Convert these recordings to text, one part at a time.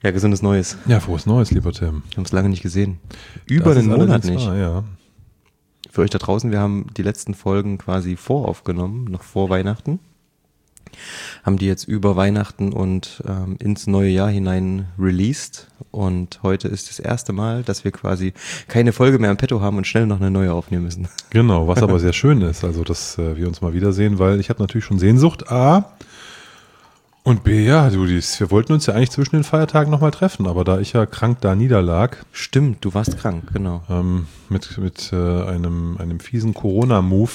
Ja, gesundes Neues. Ja, frohes Neues, lieber Tim. Wir haben es lange nicht gesehen. Über einen Monat nicht. Ja. Für euch da draußen, wir haben die letzten Folgen quasi voraufgenommen, noch vor Weihnachten. Haben die jetzt über Weihnachten und ins neue Jahr hinein released. Und heute ist das erste Mal, dass wir quasi keine Folge mehr im Petto haben und schnell noch eine neue aufnehmen müssen. Genau, was aber sehr schön ist, also dass wir uns mal wiedersehen, weil ich habe natürlich schon Sehnsucht, A, und B, ja, wir wollten uns ja eigentlich zwischen den Feiertagen nochmal treffen, aber da ich ja krank da niederlag. Stimmt, du warst krank, genau. Mit einem fiesen Corona-Move.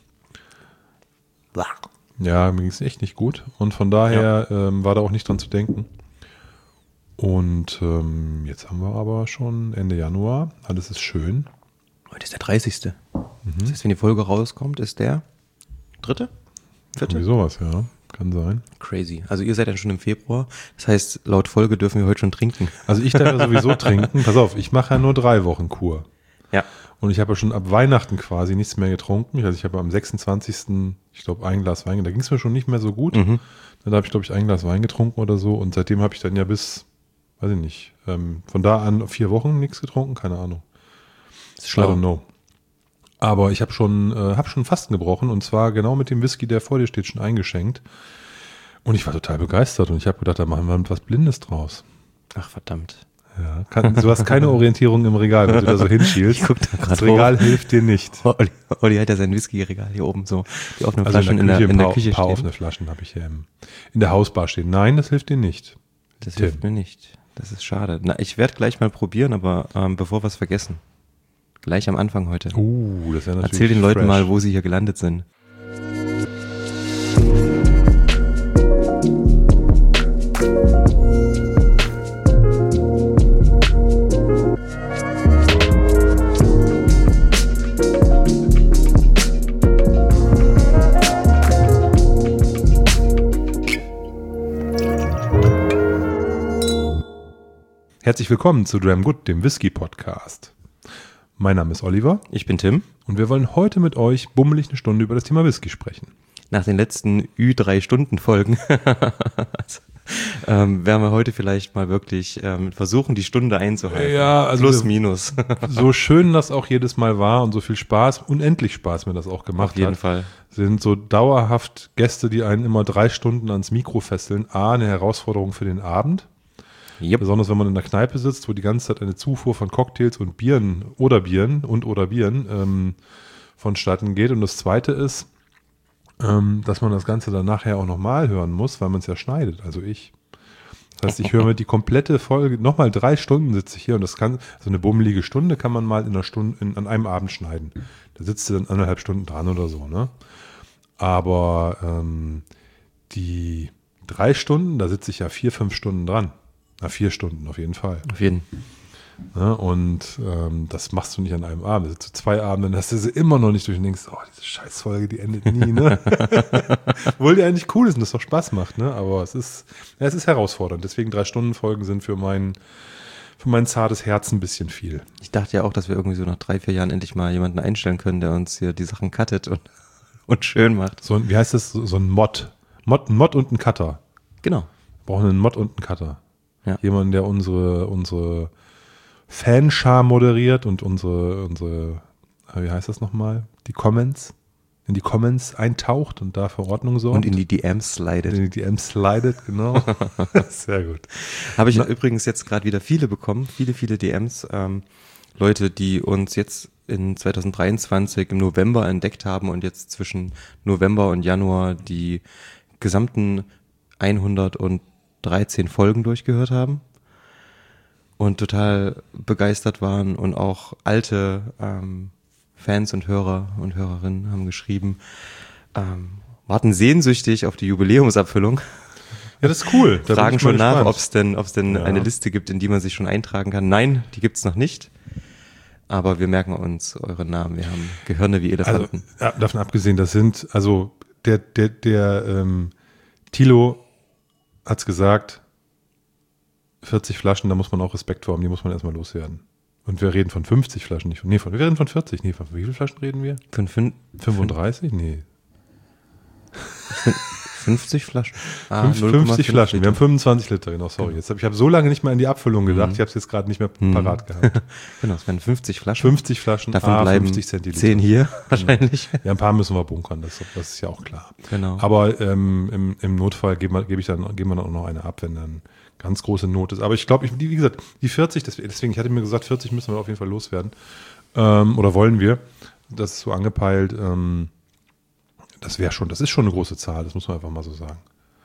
Ja, mir ging es echt nicht gut und von daher war da auch nicht dran zu denken. Und jetzt haben wir aber schon Ende Januar, alles ist schön. Heute ist der 30. Das heißt, wenn die Folge rauskommt, ist der 3., 4.? Irgendwie sowas, ja, kann sein. Crazy. Also ihr seid dann schon im Februar, das heißt, laut Folge dürfen wir heute schon trinken. Also ich darf ja sowieso trinken, pass auf, ich mache ja nur 3 Wochen Kur. Ja. Und ich habe ja schon ab Weihnachten quasi nichts mehr getrunken. Also ich habe am 26. ich glaube ein Glas Wein, da ging es mir schon nicht mehr so gut. Dann habe ich glaube ich ein Glas Wein getrunken oder so und seitdem habe ich dann ja bis, weiß ich nicht, von da an 4 Wochen nichts getrunken, keine Ahnung. Das ist schlau. I don't know. Aber ich habe schon Fasten gebrochen und zwar genau mit dem Whisky, der vor dir steht, schon eingeschenkt. Und ich war total begeistert und ich habe gedacht, da machen wir was Blindes draus. Ach verdammt. Ja, du hast keine Orientierung im Regal, wenn du da so hinschielst. Ich guck da grad das Regal hilft dir nicht. Olli hat ja sein Whisky-Regal hier oben so, die offenen Also Flaschen in der Küche ein paar offene Flaschen habe ich hier in der Hausbar stehen. Nein, das hilft dir nicht. Das hilft mir nicht. Das ist schade. Na, ich werde gleich mal probieren, aber bevor wir es vergessen. Gleich am Anfang heute. Das wäre natürlich Erzähl den Leuten fresh. mal, wo sie hier gelandet sind. Herzlich willkommen zu Dram Good, dem Whisky-Podcast. Mein Name ist Oliver. Ich bin Tim. Und wir wollen heute mit euch bummelig eine Stunde über das Thema Whisky sprechen. Nach den letzten 3-Stunden-Folgen werden wir heute vielleicht mal wirklich versuchen, die Stunde einzuhalten. Ja, also plus, minus. So schön das auch jedes Mal war und so viel Spaß, unendlich Spaß mir das auch gemacht hat. Auf jeden Fall. Sind so dauerhaft Gäste, die einen immer 3 Stunden ans Mikro fesseln. A, eine Herausforderung für den Abend. Yep. Besonders wenn man in der Kneipe sitzt, wo die ganze Zeit eine Zufuhr von Cocktails und Bieren vonstatten geht. Und das Zweite ist, dass man das Ganze dann nachher auch nochmal hören muss, weil man es ja schneidet, also ich. Das heißt, ich höre mir die komplette Folge, nochmal 3 Stunden sitze ich hier und das kann, so eine bummelige Stunde kann man mal in einer Stunde, an einem Abend schneiden. Da sitzt du dann 1,5 Stunden dran oder so, ne? Aber die 3 Stunden, da sitze ich ja 4-5 Stunden dran. 4 Stunden auf jeden Fall. Auf jeden. Ja, und das machst du nicht an einem Abend. Also zu 2 Abenden hast du sie immer noch nicht durch und denkst, oh, diese Scheißfolge, die endet nie, ne? Obwohl die eigentlich cool ist und das doch Spaß macht, ne? Aber es ist herausfordernd. Deswegen 3-Stunden-Folgen sind für mein zartes Herz ein bisschen viel. Ich dachte ja auch, dass wir irgendwie so nach 3-4 Jahren endlich mal jemanden einstellen können, der uns hier die Sachen cuttet und schön macht. So ein, wie heißt das? So ein Mod. Ein Mod und ein Cutter. Genau. Wir brauchen einen Mod und einen Cutter. Ja. Jemanden, der unsere Fanschar moderiert und unsere, wie heißt das nochmal? Die Comments. In die Comments eintaucht und da für Ordnung sorgt. Und in die DMs slidet. In die DMs slidet, genau. Sehr gut. Habe ich übrigens jetzt gerade wieder viele bekommen. Viele DMs. Leute, die uns jetzt in 2023 im November entdeckt haben und jetzt zwischen November und Januar die gesamten 113 Folgen durchgehört haben und total begeistert waren und auch alte Fans und Hörer und Hörerinnen haben geschrieben, warten sehnsüchtig auf die Jubiläumsabfüllung. Ja, das ist cool. Da Fragen schon nach, ob es denn ja. eine Liste gibt, in die man sich schon eintragen kann. Nein, die gibt's noch nicht. Aber wir merken uns eure Namen. Wir haben Gehirne wie Elefanten. Also, davon abgesehen, das sind, also der Thilo hat's gesagt, 40 Flaschen, da muss man auch Respekt vor haben, die muss man erstmal loswerden. Und wir reden von 50 Flaschen, wir reden von 40. Nee, von wie viele Flaschen reden wir? Von 35? Nee. 50 Flaschen. 50 Flaschen. Wir haben 25 Liter, genau, sorry. Genau. Ich habe so lange nicht mehr an die Abfüllung gedacht, ich habe es jetzt gerade nicht mehr parat gehabt. Genau, es wären 50 Flaschen. 50 Flaschen, Davon bleiben 50 Zentiliter. 10 hier wahrscheinlich. Ja, ein paar müssen wir bunkern, das ist ja auch klar. Genau. Aber im Notfall geben wir dann auch noch eine ab, wenn dann ganz große Not ist. Aber ich glaube, wie gesagt, die 40, deswegen, ich hatte mir gesagt, 40 müssen wir auf jeden Fall loswerden. Oder wollen wir. Das ist so angepeilt. Das ist schon eine große Zahl, das muss man einfach mal so sagen.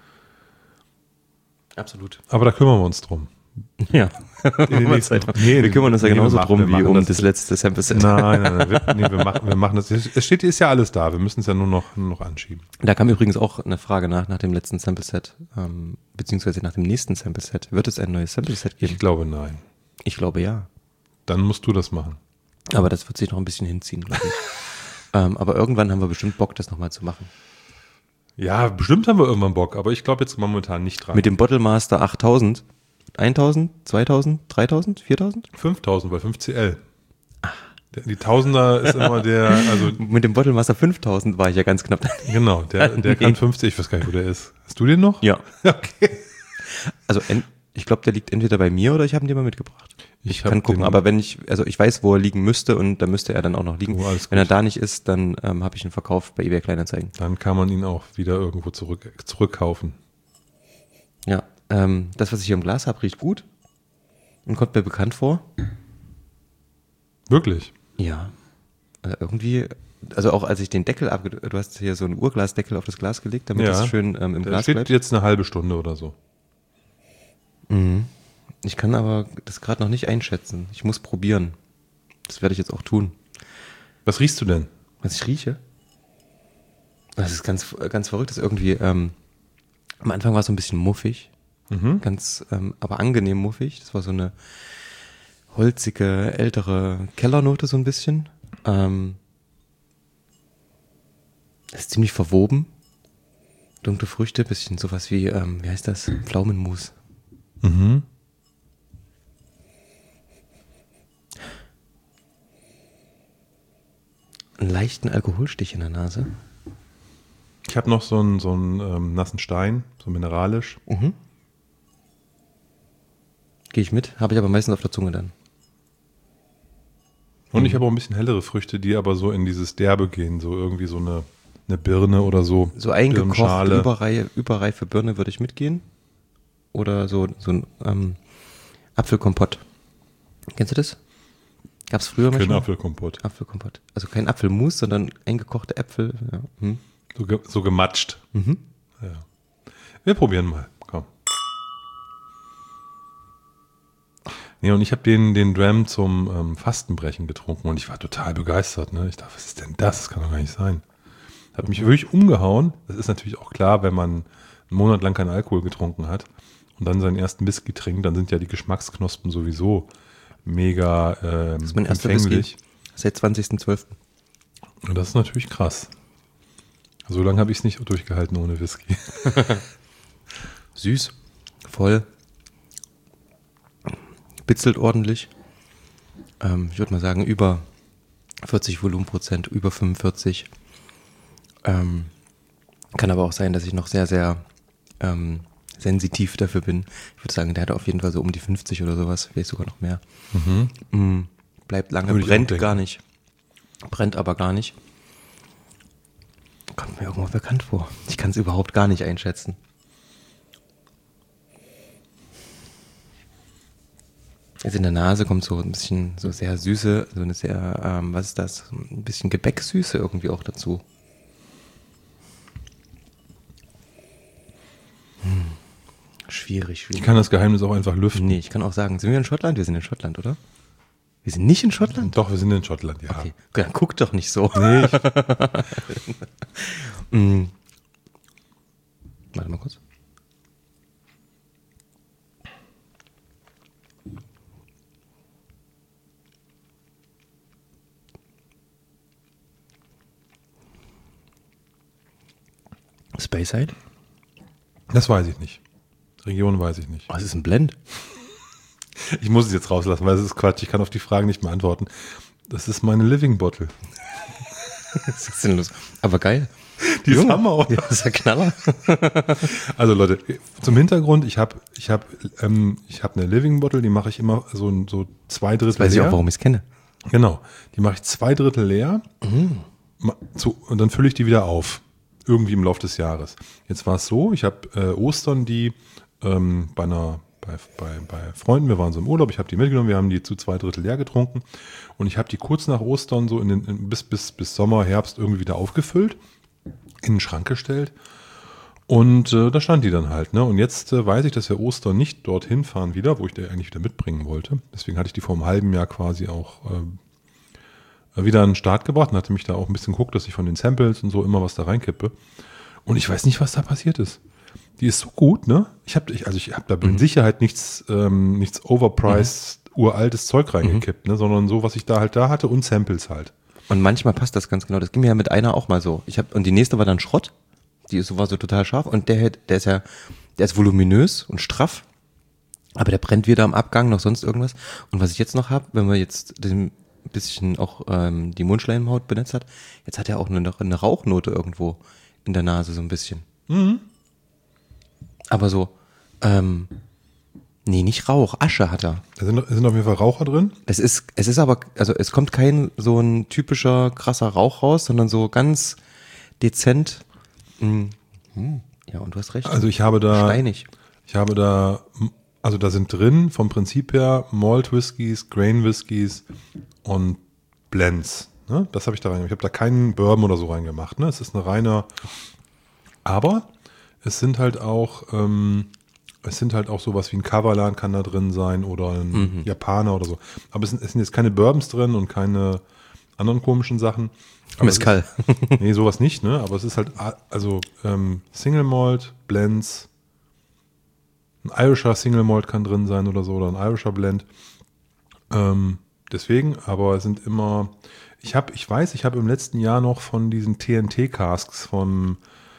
Absolut. Aber da kümmern wir uns drum. Ja. Wir kümmern uns ja genauso drum wie um das letzte Sample-Set. Nein, wir machen das. Ist ja alles da, wir müssen es ja nur noch anschieben. Da kam übrigens auch eine Frage nach dem letzten Sample-Set, beziehungsweise nach dem nächsten Sample-Set. Wird es ein neues Sample-Set geben? Ich glaube, nein. Ich glaube, ja. Dann musst du das machen. Aber das wird sich noch ein bisschen hinziehen, glaube ich. Aber irgendwann haben wir bestimmt Bock, das nochmal zu machen. Ja, bestimmt haben wir irgendwann Bock, aber ich glaube jetzt momentan nicht dran. Mit dem Bottle Master 8000, 1000, 2000, 3000, 4000? 5000 bei 5CL. Die Tausender ist immer also Mit dem Bottle Master 5000 war ich ja ganz knapp. genau, der kann 50, ich weiß gar nicht, wo der ist. Hast du den noch? Ja. Okay. Also ich glaube, der liegt entweder bei mir oder ich habe ihn dir mal mitgebracht. Ich kann gucken, aber ich weiß, wo er liegen müsste und da müsste er dann auch noch liegen. Oh, alles wenn er gut. da nicht ist, dann habe ich ihn verkauft bei eBay Kleinanzeigen. Dann kann man ihn auch wieder irgendwo zurückkaufen. Ja, das, was ich hier im Glas habe, riecht gut und kommt mir bekannt vor. Wirklich? Ja, irgendwie, also auch als ich den Deckel du hast hier so einen Urglasdeckel auf das Glas gelegt, damit es schön im Der Glas steht bleibt. jetzt eine halbe Stunde oder so. Mhm. Ich kann aber das gerade noch nicht einschätzen. Ich muss probieren. Das werde ich jetzt auch tun. Was riechst du denn? Was ich rieche? Das ist ganz, ganz verrückt. Das ist irgendwie, am Anfang war es so ein bisschen muffig. Ganz, aber angenehm muffig. Das war so eine holzige, ältere Kellernote so ein bisschen. Das ist ziemlich verwoben. Dunkle Früchte, bisschen sowas wie, wie heißt das? Pflaumenmus. Mhm. Einen leichten Alkoholstich in der Nase. Ich habe noch so einen nassen Stein, so mineralisch. Gehe ich mit, habe ich aber meistens auf der Zunge dann. Und ich habe auch ein bisschen hellere Früchte, die aber so in dieses Derbe gehen, so irgendwie so eine Birne oder so. So eingekocht, Birnenschale. überreife Birne würde ich mitgehen. Oder so ein Apfelkompott. Kennst du das? Gab's früher Kein manchmal? Apfelkompott. Apfelkompott. Also kein Apfelmus, sondern eingekochte Äpfel. Ja. So gematscht. Ja. Wir probieren mal. Komm. Nee, und ich habe den Dram zum Fastenbrechen getrunken und ich war total begeistert. Ne? Ich dachte, was ist denn das? Das kann doch gar nicht sein. Hat mich wirklich umgehauen. Das ist natürlich auch klar, wenn man einen Monat lang keinen Alkohol getrunken hat und dann seinen ersten Whisky trinkt, dann sind ja die Geschmacksknospen sowieso mega Das ist mein erster empfänglich. Whisky. Seit 20.12. Und das ist natürlich krass. So lange habe ich es nicht durchgehalten ohne Whisky. Süß, voll, bitzelt ordentlich. Ich würde mal sagen, über 40 Volumenprozent, über 45. Kann aber auch sein, dass ich noch sehr, sehr sensitiv dafür bin. Ich würde sagen, der hat auf jeden Fall so um die 50 oder sowas, vielleicht sogar noch mehr. Bleibt lange, Würde ich auch brennt denken. gar nicht. Brennt aber gar nicht. Kommt mir irgendwo bekannt vor. Ich kann es überhaupt gar nicht einschätzen. Jetzt in der Nase kommt so ein bisschen so sehr süße, so eine sehr, was ist das? Ein bisschen Gebäcksüße irgendwie auch dazu. Schwierig. Ich kann das Geheimnis auch einfach lüften. Nee, ich kann auch sagen, sind wir in Schottland? Wir sind in Schottland, oder? Wir sind nicht in Schottland? Doch, wir sind in Schottland, ja. Okay, dann guck doch nicht so. Nee, Warte mal kurz. Speyside? das weiß ich nicht. Region weiß ich nicht. Was ist ein Blend? Ich muss es jetzt rauslassen, weil es ist Quatsch. Ich kann auf die Fragen nicht mehr antworten. Das ist meine Living Bottle. Was ist denn los? Aber geil. Die ist Junge, Hammer, oder? ja, das ist der Knaller. Also Leute, zum Hintergrund, ich hab eine Living Bottle, die mache ich immer so 2/3 Weiß ich leer. auch, warum ich es kenne. Genau, die mache ich 2/3 leer und dann fülle ich die wieder auf. Irgendwie im Laufe des Jahres. Jetzt war es so, ich habe Ostern die bei Freunden, wir waren so im Urlaub, ich habe die mitgenommen, wir haben die zu 2/3 leer getrunken und ich habe die kurz nach Ostern so bis Sommer, Herbst irgendwie wieder aufgefüllt, in den Schrank gestellt und da stand die dann halt. Ne? Und jetzt weiß ich, dass wir Ostern nicht dorthin fahren wieder, wo ich die eigentlich wieder mitbringen wollte. Deswegen hatte ich die vor einem halben Jahr quasi auch wieder an den Start gebracht und hatte mich da auch ein bisschen geguckt, dass ich von den Samples und so immer was da reinkippe. Und ich weiß nicht, was da passiert ist. Die ist so gut, ne? Ich hab da mit Sicherheit nichts overpriced, uraltes Zeug reingekippt, ne? Sondern so, was ich da hatte und Samples halt. Und manchmal passt das ganz genau. Das ging mir ja mit einer auch mal so. Und die nächste war dann Schrott. War so total scharf. Und der ist voluminös und straff. Aber der brennt weder am Abgang noch sonst irgendwas. Und was ich jetzt noch habe, wenn man jetzt ein bisschen auch die Mundschleimhaut benetzt hat, jetzt hat er auch noch eine Rauchnote irgendwo in der Nase so ein bisschen. Aber so, nee, nicht Rauch, Asche hat er. Da sind auf jeden Fall Raucher drin. Es ist aber, also es kommt kein so ein typischer krasser Rauch raus, sondern so ganz dezent. Ja, und du hast recht. Also ich habe da, steinig. also da sind drin vom Prinzip her Malt Whiskys, Grain Whiskys und Blends. Ne? Das habe ich da reingemacht. Ich habe da keinen Bourbon oder so reingemacht. Ne? Es ist eine reine, aber es sind halt auch sowas wie ein Kavalan kann da drin sein oder ein Japaner oder so. Aber es sind jetzt keine Bourbons drin und keine anderen komischen Sachen. Mezcal. Nee, sowas nicht, ne? Aber es ist halt, also Single Malt, Blends, ein Irischer Single Malt kann drin sein oder so, oder ein Irischer Blend. Deswegen, aber es sind immer, ich habe im letzten Jahr noch von diesen TNT-Casks vom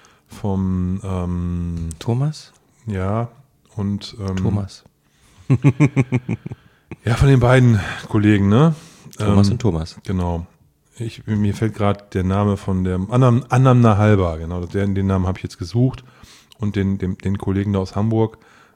Thomas? Ja, und Thomas. ja, von den beiden Kollegen, ne? Thomas und Thomas. Genau. Mir fällt gerade der Name von dem Annam Nahalba, genau, den Namen habe ich jetzt gesucht und den Kollegen da aus Hamburg,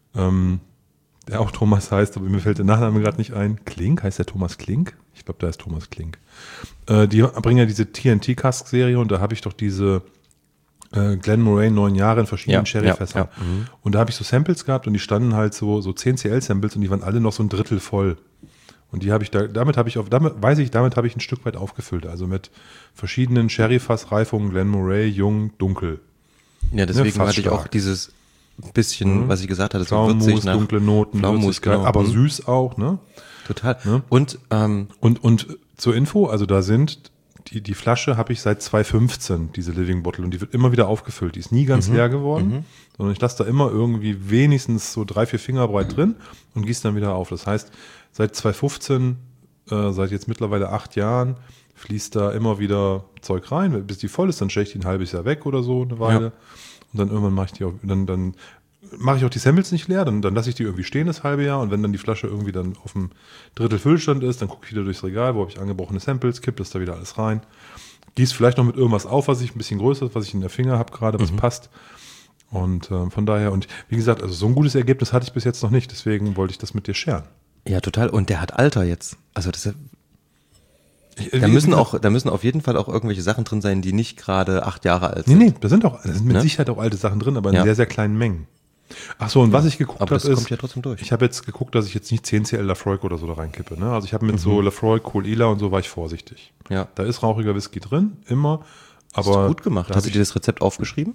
der auch Thomas heißt, aber mir fällt der Nachname gerade nicht ein. Klink, heißt der Thomas Klink? Ich glaube, da ist Thomas Klink. Die bringen ja diese TNT-Cask-Serie und da habe ich doch diese Glenmorangie 9 Jahre in verschiedenen Sherryfässern. Ja. Und da habe ich so Samples gehabt und die standen halt so 10 CL-Samples und die waren alle noch so ein Drittel voll. Und die habe ich damit habe ich ein Stück weit aufgefüllt. Also mit verschiedenen Sherryfass-Reifungen, Glenmorangie, Jung, Dunkel. Ja, deswegen fast hatte ich auch stark. dieses bisschen, was ich gesagt hatte, so Pflaumenmus, würzig nach dunkle Noten, Pflaumenmus, Würzigkeit, genau. aber süß auch, ne? Total. Ne? Und Und zur Info, also da sind die Flasche habe ich seit 2015, diese Living Bottle, und die wird immer wieder aufgefüllt. Die ist nie ganz leer geworden, sondern ich lasse da immer irgendwie wenigstens so 3-4 Finger breit drin und gieße dann wieder auf. Das heißt, seit 2015, seit jetzt mittlerweile 8 Jahren, fließt da immer wieder Zeug rein. Bis die voll ist, dann stelle ich die ein halbes Jahr weg oder so, eine Weile. Ja. Und dann irgendwann mache ich die auch, dann mache ich auch die Samples nicht leer, dann lasse ich die irgendwie stehen das halbe Jahr und wenn dann die Flasche irgendwie dann auf dem Drittel Füllstand ist, dann gucke ich wieder durchs Regal, wo habe ich angebrochene Samples, kipp das da wieder alles rein, gieße vielleicht noch mit irgendwas auf, was ich ein bisschen größer ist, was ich in der Finger habe gerade, was passt und von daher, und wie gesagt, also so ein gutes Ergebnis hatte ich bis jetzt noch nicht, deswegen wollte ich das mit dir scheren. ja, total. Und der hat Alter jetzt. Also das da müssen auf jeden Fall auch irgendwelche Sachen drin sein, die nicht gerade 8 Jahre alt sind. Nee, da sind mit Ne? Sicherheit auch alte Sachen drin, aber in Ja. sehr, sehr kleinen Mengen. Ach so, und was ich geguckt Aber habe, das kommt ja trotzdem durch. ich habe jetzt geguckt, dass ich jetzt nicht 10 CL Lafroig oder so da reinkippe. Ne? Also ich habe mit so Lafroig, Kohl Ila und so war ich vorsichtig. Ja. Da ist rauchiger Whisky drin, immer. Hast Aber du gut gemacht. Hast du dir das Rezept aufgeschrieben?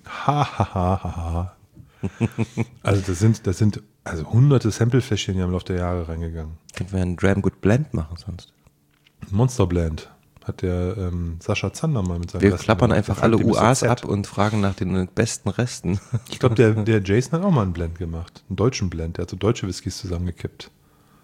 Ha. Also das sind also hunderte Samplefläschchen, die haben im Laufe der Jahre reingegangen. Könnten wir einen Dram Good Blend machen sonst. Monster Blend hat der Sascha Zander mal mit seinem Wir Resten klappern gemacht. einfach Der alle fand die UAs bisschen ab fett. und fragen nach den besten Resten. Ich glaube, der Jason hat auch mal einen Blend gemacht. Einen deutschen Blend. Der hat so deutsche Whiskys zusammengekippt.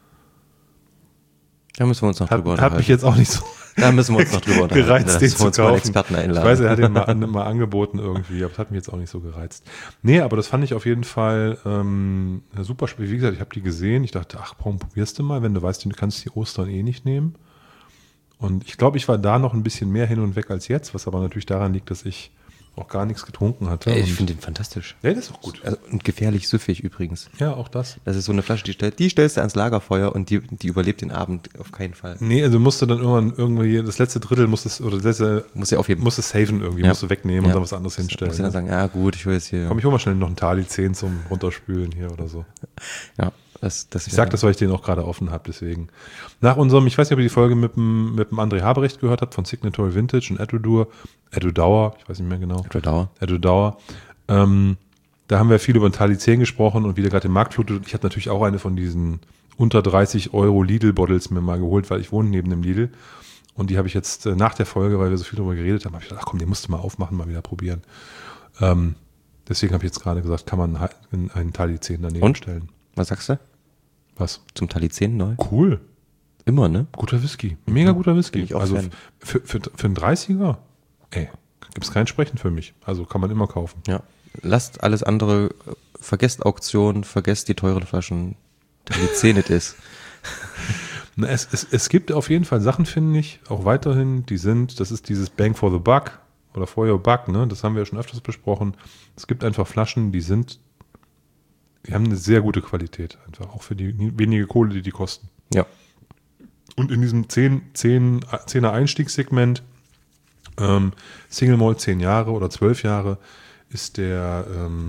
Da müssen wir uns noch drüber Hat mich jetzt auch nicht so Da müssen wir uns noch drüber unterhalten. gereizt, Da den müssen wir zu uns mal einen kaufen. Experten Ich einladen. weiß, er hat den mal angeboten irgendwie, aber das hat mich jetzt auch nicht so gereizt. Nee, aber das fand ich auf jeden Fall super spannend. Wie gesagt, ich habe die gesehen. Ich dachte, ach, warum probierst du mal, wenn du weißt, du kannst die Ostern eh nicht nehmen. Und ich glaube, ich war da noch ein bisschen mehr hin und weg als jetzt, was aber natürlich daran liegt, dass ich auch gar nichts getrunken hatte. Ich finde den fantastisch. Ja, das ist auch gut. Also, und gefährlich süffig übrigens. Ja, auch das. Das ist so eine Flasche, die stellst du ans Lagerfeuer und die überlebt den Abend auf keinen Fall. Nee, also musst du dann irgendwann irgendwie, das letzte Drittel oder das letzte, Muss ja aufheben. musst du saven irgendwie, musst du wegnehmen und dann was anderes hinstellen. Muss ja dann sagen, ja gut, ich hole jetzt hier. Komm, ich hol mal schnell noch einen Tali 10 zum Runterspülen hier oder so. Ja, ich sag das, weil ich den auch gerade offen habe, deswegen. Nach unserem, ich weiß nicht, ob ihr die Folge mit dem André Haberecht gehört habt, von Signatory Vintage und Edu-Dauer, ich weiß nicht mehr genau. Edu-Dauer. Da haben wir viel über den Tali 10 gesprochen und wie der gerade den Markt flutet. Ich habe natürlich auch eine von diesen unter 30 € Lidl-Bottles mir mal geholt, weil ich wohne neben dem Lidl. Und die habe ich jetzt nach der Folge, weil wir so viel darüber geredet haben, habe ich gedacht, ach komm, den musst du mal aufmachen, mal wieder probieren. Deswegen habe ich jetzt gerade gesagt, kann man einen Tali 10 daneben stellen. Was sagst du? Was? Zum Tali 10 neu? Cool. Immer, ne? Guter Whisky. Mega guter Whisky. Bin ich auch also Fan. für einen 30er, gibt es kein Sprechen für mich. Also kann man immer kaufen. Ja. Lasst alles andere, vergesst Auktionen, vergesst die teuren Flaschen. Tali 10 it is. Na, es gibt auf jeden Fall Sachen, finde ich, auch weiterhin, das ist dieses Bang for the Buck oder for your Buck, ne? Das haben wir ja schon öfters besprochen. Es gibt einfach Flaschen, die haben eine sehr gute Qualität, einfach auch für die wenige Kohle, die kosten. Ja. Und in diesem 10er Einstiegssegment, Single Malt 10 Jahre oder 12 Jahre, ist der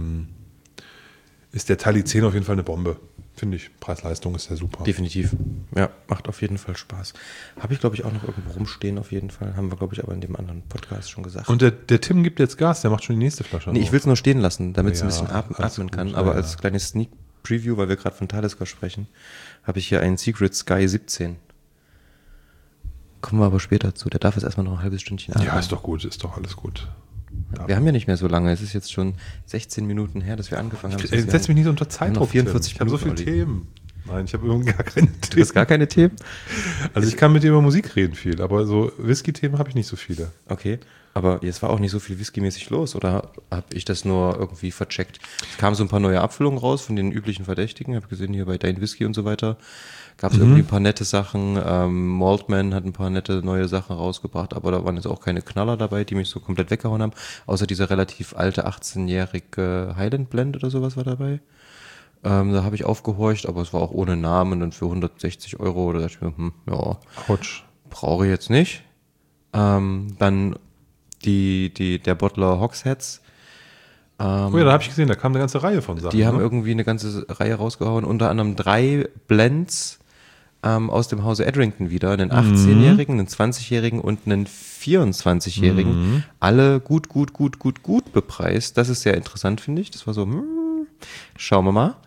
Tali 10 auf jeden Fall eine Bombe. Finde ich. Preis-Leistung ist ja super. Definitiv. Ja, macht auf jeden Fall Spaß. Habe ich, glaube ich, auch noch irgendwo rumstehen auf jeden Fall. Haben wir, glaube ich, aber in dem anderen Podcast schon gesagt. Und der Tim gibt jetzt Gas, der macht schon die nächste Flasche. Nee, ich will es nur stehen lassen, damit es ein Ja, bisschen atmen kann. gut, Aber ja, als kleines Sneak Preview, weil wir gerade von Talisker sprechen, habe ich hier einen Secret Sky 17. Kommen wir aber später zu. Der darf jetzt erstmal noch ein halbes Stündchen atmen. Ja, ist doch gut, ist doch alles gut. Wir haben ja nicht mehr so lange. Es ist jetzt schon 16 Minuten her, dass wir angefangen haben. Setz mich nicht unter Zeitdruck. noch 44 Ich habe so viele Minuten, Themen. Nein, ich habe irgendwie gar keine Themen. Du hast gar keine Themen? Also ich kann mit dir über Musik reden viel, aber so Whisky-Themen habe ich nicht so viele. Okay, aber jetzt war auch nicht so viel Whisky-mäßig los, oder habe ich das nur irgendwie vercheckt? Es kamen so ein paar neue Abfüllungen raus von den üblichen Verdächtigen. Ich habe gesehen, hier bei Dein Whisky und so weiter gab es irgendwie ein paar nette Sachen. Maltman hat ein paar nette neue Sachen rausgebracht, aber da waren jetzt auch keine Knaller dabei, die mich so komplett weggehauen haben. Außer dieser relativ alte 18-jährige Highland Blend oder sowas war dabei. Da habe ich aufgehorcht, aber es war auch ohne Namen und für 160 € oder dachte ich mir, ja, Autsch. brauche ich jetzt nicht. Dann der Bottler Hogsheads. Oh ja, da habe ich gesehen, da kam eine ganze Reihe von Sachen. Die haben irgendwie eine ganze Reihe rausgehauen, unter anderem 3 Blends aus dem Hause Edrington wieder, einen 18-Jährigen, einen 20-Jährigen und einen 24-Jährigen. Alle gut bepreist. Das ist sehr interessant, finde ich. Das war so, schauen wir mal.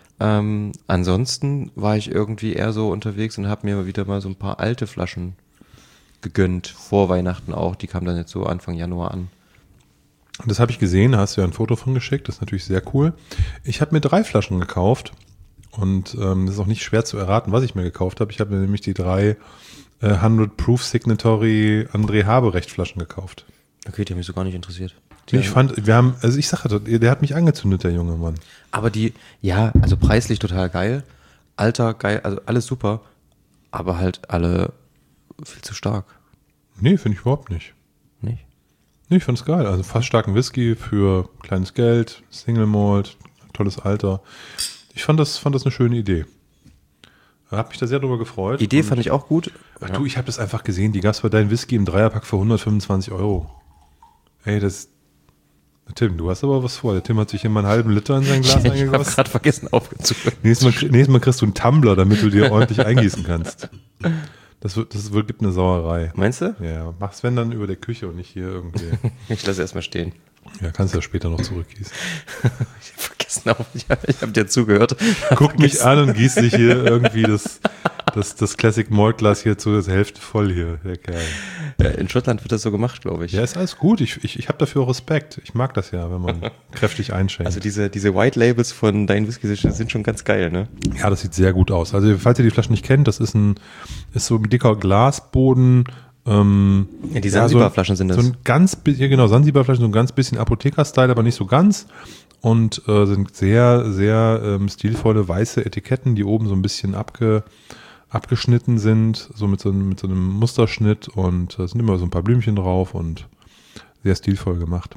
Ansonsten war ich irgendwie eher so unterwegs und habe mir wieder mal so ein paar alte Flaschen gegönnt, vor Weihnachten auch. Die kamen dann jetzt so Anfang Januar an. Das habe ich gesehen, da hast du ja ein Foto von geschickt, das ist natürlich sehr cool. Ich habe mir 3 Flaschen gekauft und das ist auch nicht schwer zu erraten, was ich mir gekauft habe. Ich habe mir nämlich die 3 100 Proof Signatory André Haberecht Flaschen gekauft. Okay, die haben mich so gar nicht interessiert. Ich sage, der hat mich angezündet, der junge Mann. Aber also preislich total geil, Alter geil, also alles super, aber halt alle viel zu stark. Nee, finde ich überhaupt nicht. Nicht? Nee, ich fand es geil. Also fast starken Whisky für kleines Geld, Single Malt, tolles Alter. Ich fand das eine schöne Idee. Habe mich da sehr drüber gefreut. Idee fand ich auch gut. Du, ich habe das einfach gesehen. Die gab's bei Dein Whisky im Dreierpack für 125 €. Ey, Tim, du hast aber was vor. Der Tim hat sich immer einen halben Liter in sein Glas Ich habe eingegossen. gerade vergessen aufzuzügen. Nächstes Mal kriegst du einen Tumbler, damit du dir ordentlich eingießen kannst. Das gibt eine Sauerei. Meinst du? Ja, mach's wenn dann über der Küche und nicht hier irgendwie. Ich lasse erstmal stehen. Ja, kannst du ja später noch zurückgießen. Ich habe vergessen auch. Ich habe dir zugehört. Guck mich an und gieß dich hier irgendwie das Classic Malt Glas hier zur Hälfte voll hier, der Kerl. Ja, in Schottland wird das so gemacht, glaube ich. Ja, ist alles gut. Ich habe dafür auch Respekt. Ich mag das ja, wenn man kräftig einschenkt. Also diese White Labels von Dein Whisky sind schon ganz geil, ne? Ja, das sieht sehr gut aus. Also falls ihr die Flaschen nicht kennt, das ist so ein dicker Glasboden. Ja, die Sansibar-Flaschen sind das. So ein ganz bisschen, genau, Sansibar-Flaschen, so ein ganz bisschen Apotheker-Style, aber nicht so ganz. Und sind sehr, sehr stilvolle weiße Etiketten, die oben so ein bisschen abgeschnitten sind, so mit so einem Musterschnitt und sind immer so ein paar Blümchen drauf und sehr stilvoll gemacht.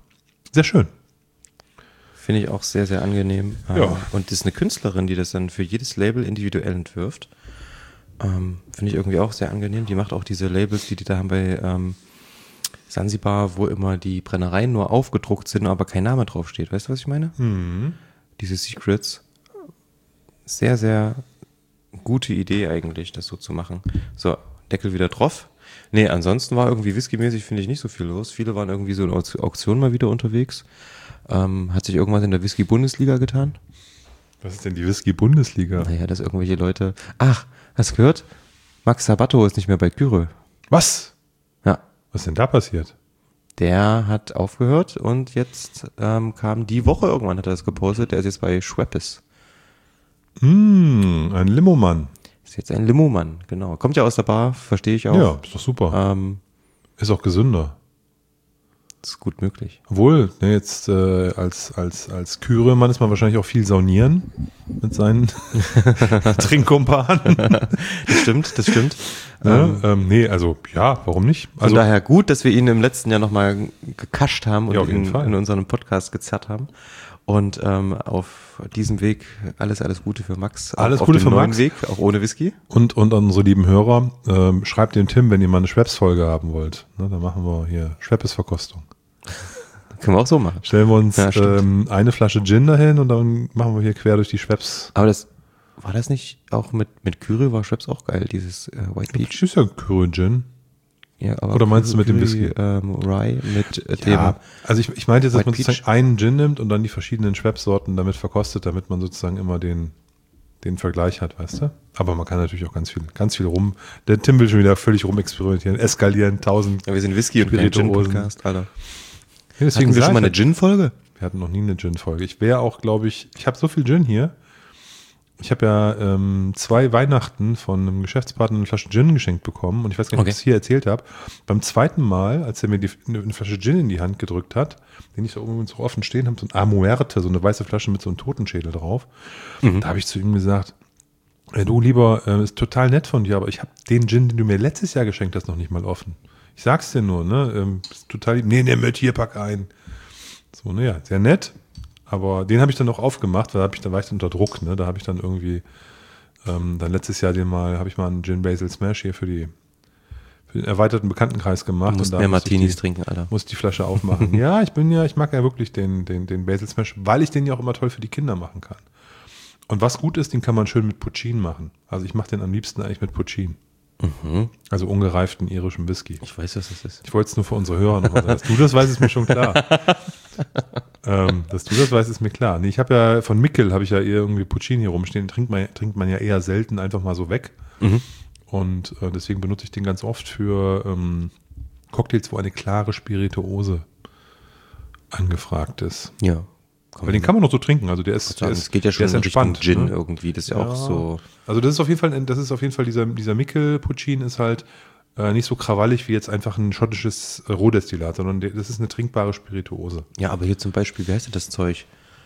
Sehr schön. Finde ich auch sehr, sehr angenehm. Ja. Und das ist eine Künstlerin, die das dann für jedes Label individuell entwirft. Finde ich irgendwie auch sehr angenehm. Die macht auch diese Labels, die da haben bei Sansibar, wo immer die Brennereien nur aufgedruckt sind, aber kein Name draufsteht. Weißt du, was ich meine? Diese Secrets. Sehr, sehr gute Idee eigentlich, das so zu machen. So, Deckel wieder drauf. Nee, ansonsten war irgendwie whiskymäßig, finde ich, nicht so viel los. Viele waren irgendwie so in Auktionen mal wieder unterwegs. Hat sich irgendwas in der Whisky-Bundesliga getan? Was ist denn die Whisky-Bundesliga? Naja, dass irgendwelche Leute... Ach, hast du gehört? Max Sabato ist nicht mehr bei Kyre. Was? Ja. Was ist denn da passiert? Der hat aufgehört und jetzt kam die Woche irgendwann, hat er das gepostet, der ist jetzt bei Schweppes. Ein Limomann. Ist jetzt ein Limomann, genau. Kommt ja aus der Bar, verstehe ich auch. Ja, ist doch super. Ist auch gesünder. Ist gut möglich. Obwohl, ne, jetzt als Kyre-Mann ist man wahrscheinlich auch viel saunieren mit seinen Trinkkumpanen. Das stimmt. Nee, also ja, warum nicht? Von Also daher gut, dass wir ihn im letzten Jahr nochmal gekascht haben und Ja, auf jeden ihn Fall. in unseren Podcast gezerrt haben. Und auf diesem Weg alles Gute für Max. Auch Alles auf Gute dem für neuen Max. Weg, auch ohne Whisky. und an unsere lieben Hörer, schreibt dem Tim, wenn ihr mal eine Schweppes-Folge haben wollt. Ne, dann machen wir hier Schweppes-Verkostung. Können wir auch so machen. Stellen wir uns Ja, stimmt. eine Flasche Gin dahin und dann machen wir hier quer durch die Schweppes. Aber war das nicht auch mit Kyrie, war Schweppes auch geil, dieses White Peach? Das ist ja Kyre-Gin. Ja, aber Oder meinst du mit dem Kyrie, Whisky? Rye mit Ja, also ich meinte jetzt, dass White man Peach. sozusagen einen Gin nimmt und dann die verschiedenen Schweppes-Sorten damit verkostet, damit man sozusagen immer den Vergleich hat, weißt du? Aber man kann natürlich auch ganz viel rum. Der Tim will schon wieder völlig rumexperimentieren, eskalieren, 1000. Ja, wir sind Whisky und kein Spirituosen. Gin-Podcast, Alter. Ja, deswegen Hatten wir sag schon mal ich eine Gin-Folge? Wir hatten noch nie eine Gin-Folge. Ich wäre auch, glaube ich habe so viel Gin hier. Ich habe ja 2 Weihnachten von einem Geschäftspartner eine Flasche Gin geschenkt bekommen und ich weiß gar nicht, ob ich es hier erzählt habe. Beim zweiten Mal, als er mir eine Flasche Gin in die Hand gedrückt hat, den ich da oben so offen stehen habe, so ein Amuerte, so eine weiße Flasche mit so einem Totenschädel drauf, da habe ich zu ihm gesagt, du lieber, ist total nett von dir, aber ich habe den Gin, den du mir letztes Jahr geschenkt hast, noch nicht mal offen. Ich sag's dir nur, ne? Ist total lieb. Nee, mit hier, pack ein. So, naja, sehr nett. Aber den habe ich dann noch aufgemacht, weil da war ich dann unter Druck, ne? Da habe ich dann irgendwie, dann letztes Jahr habe ich mal einen Gin Basil Smash hier für den erweiterten Bekanntenkreis gemacht. Du musst und da mehr musste ich Martinis trinken, Alter. muss die Flasche aufmachen. Ja, ich mag ja wirklich den Basil Smash, weil ich den ja auch immer toll für die Kinder machen kann. Und was gut ist, den kann man schön mit Puccin machen. Also ich mache den am liebsten eigentlich mit Puccin. Also ungereiften irischen Whisky. Ich weiß, was das ist. Ich wollte es nur für unsere Hörer nochmal sagen. Dass du das weißt, ist mir schon klar. Dass du das weißt, ist mir klar. Nee, ich habe ja von Mikkel habe ich ja eher irgendwie Puccini hier rumstehen. Trinkt man ja eher selten einfach mal so weg. Und deswegen benutze ich den ganz oft für Cocktails, wo eine klare Spirituose angefragt ist. Ja. Weil den kann man noch so trinken. Also der ist Es geht ja schon der ist in Richtung entspannt. Gin Ne? irgendwie. Das ist ja auch so. Also das ist auf jeden Fall dieser Mikkel-Puccin ist halt nicht so krawallig wie jetzt einfach ein schottisches Rohdestillat, sondern das ist eine trinkbare Spirituose. Ja, aber hier zum Beispiel, wie heißt denn das Zeug?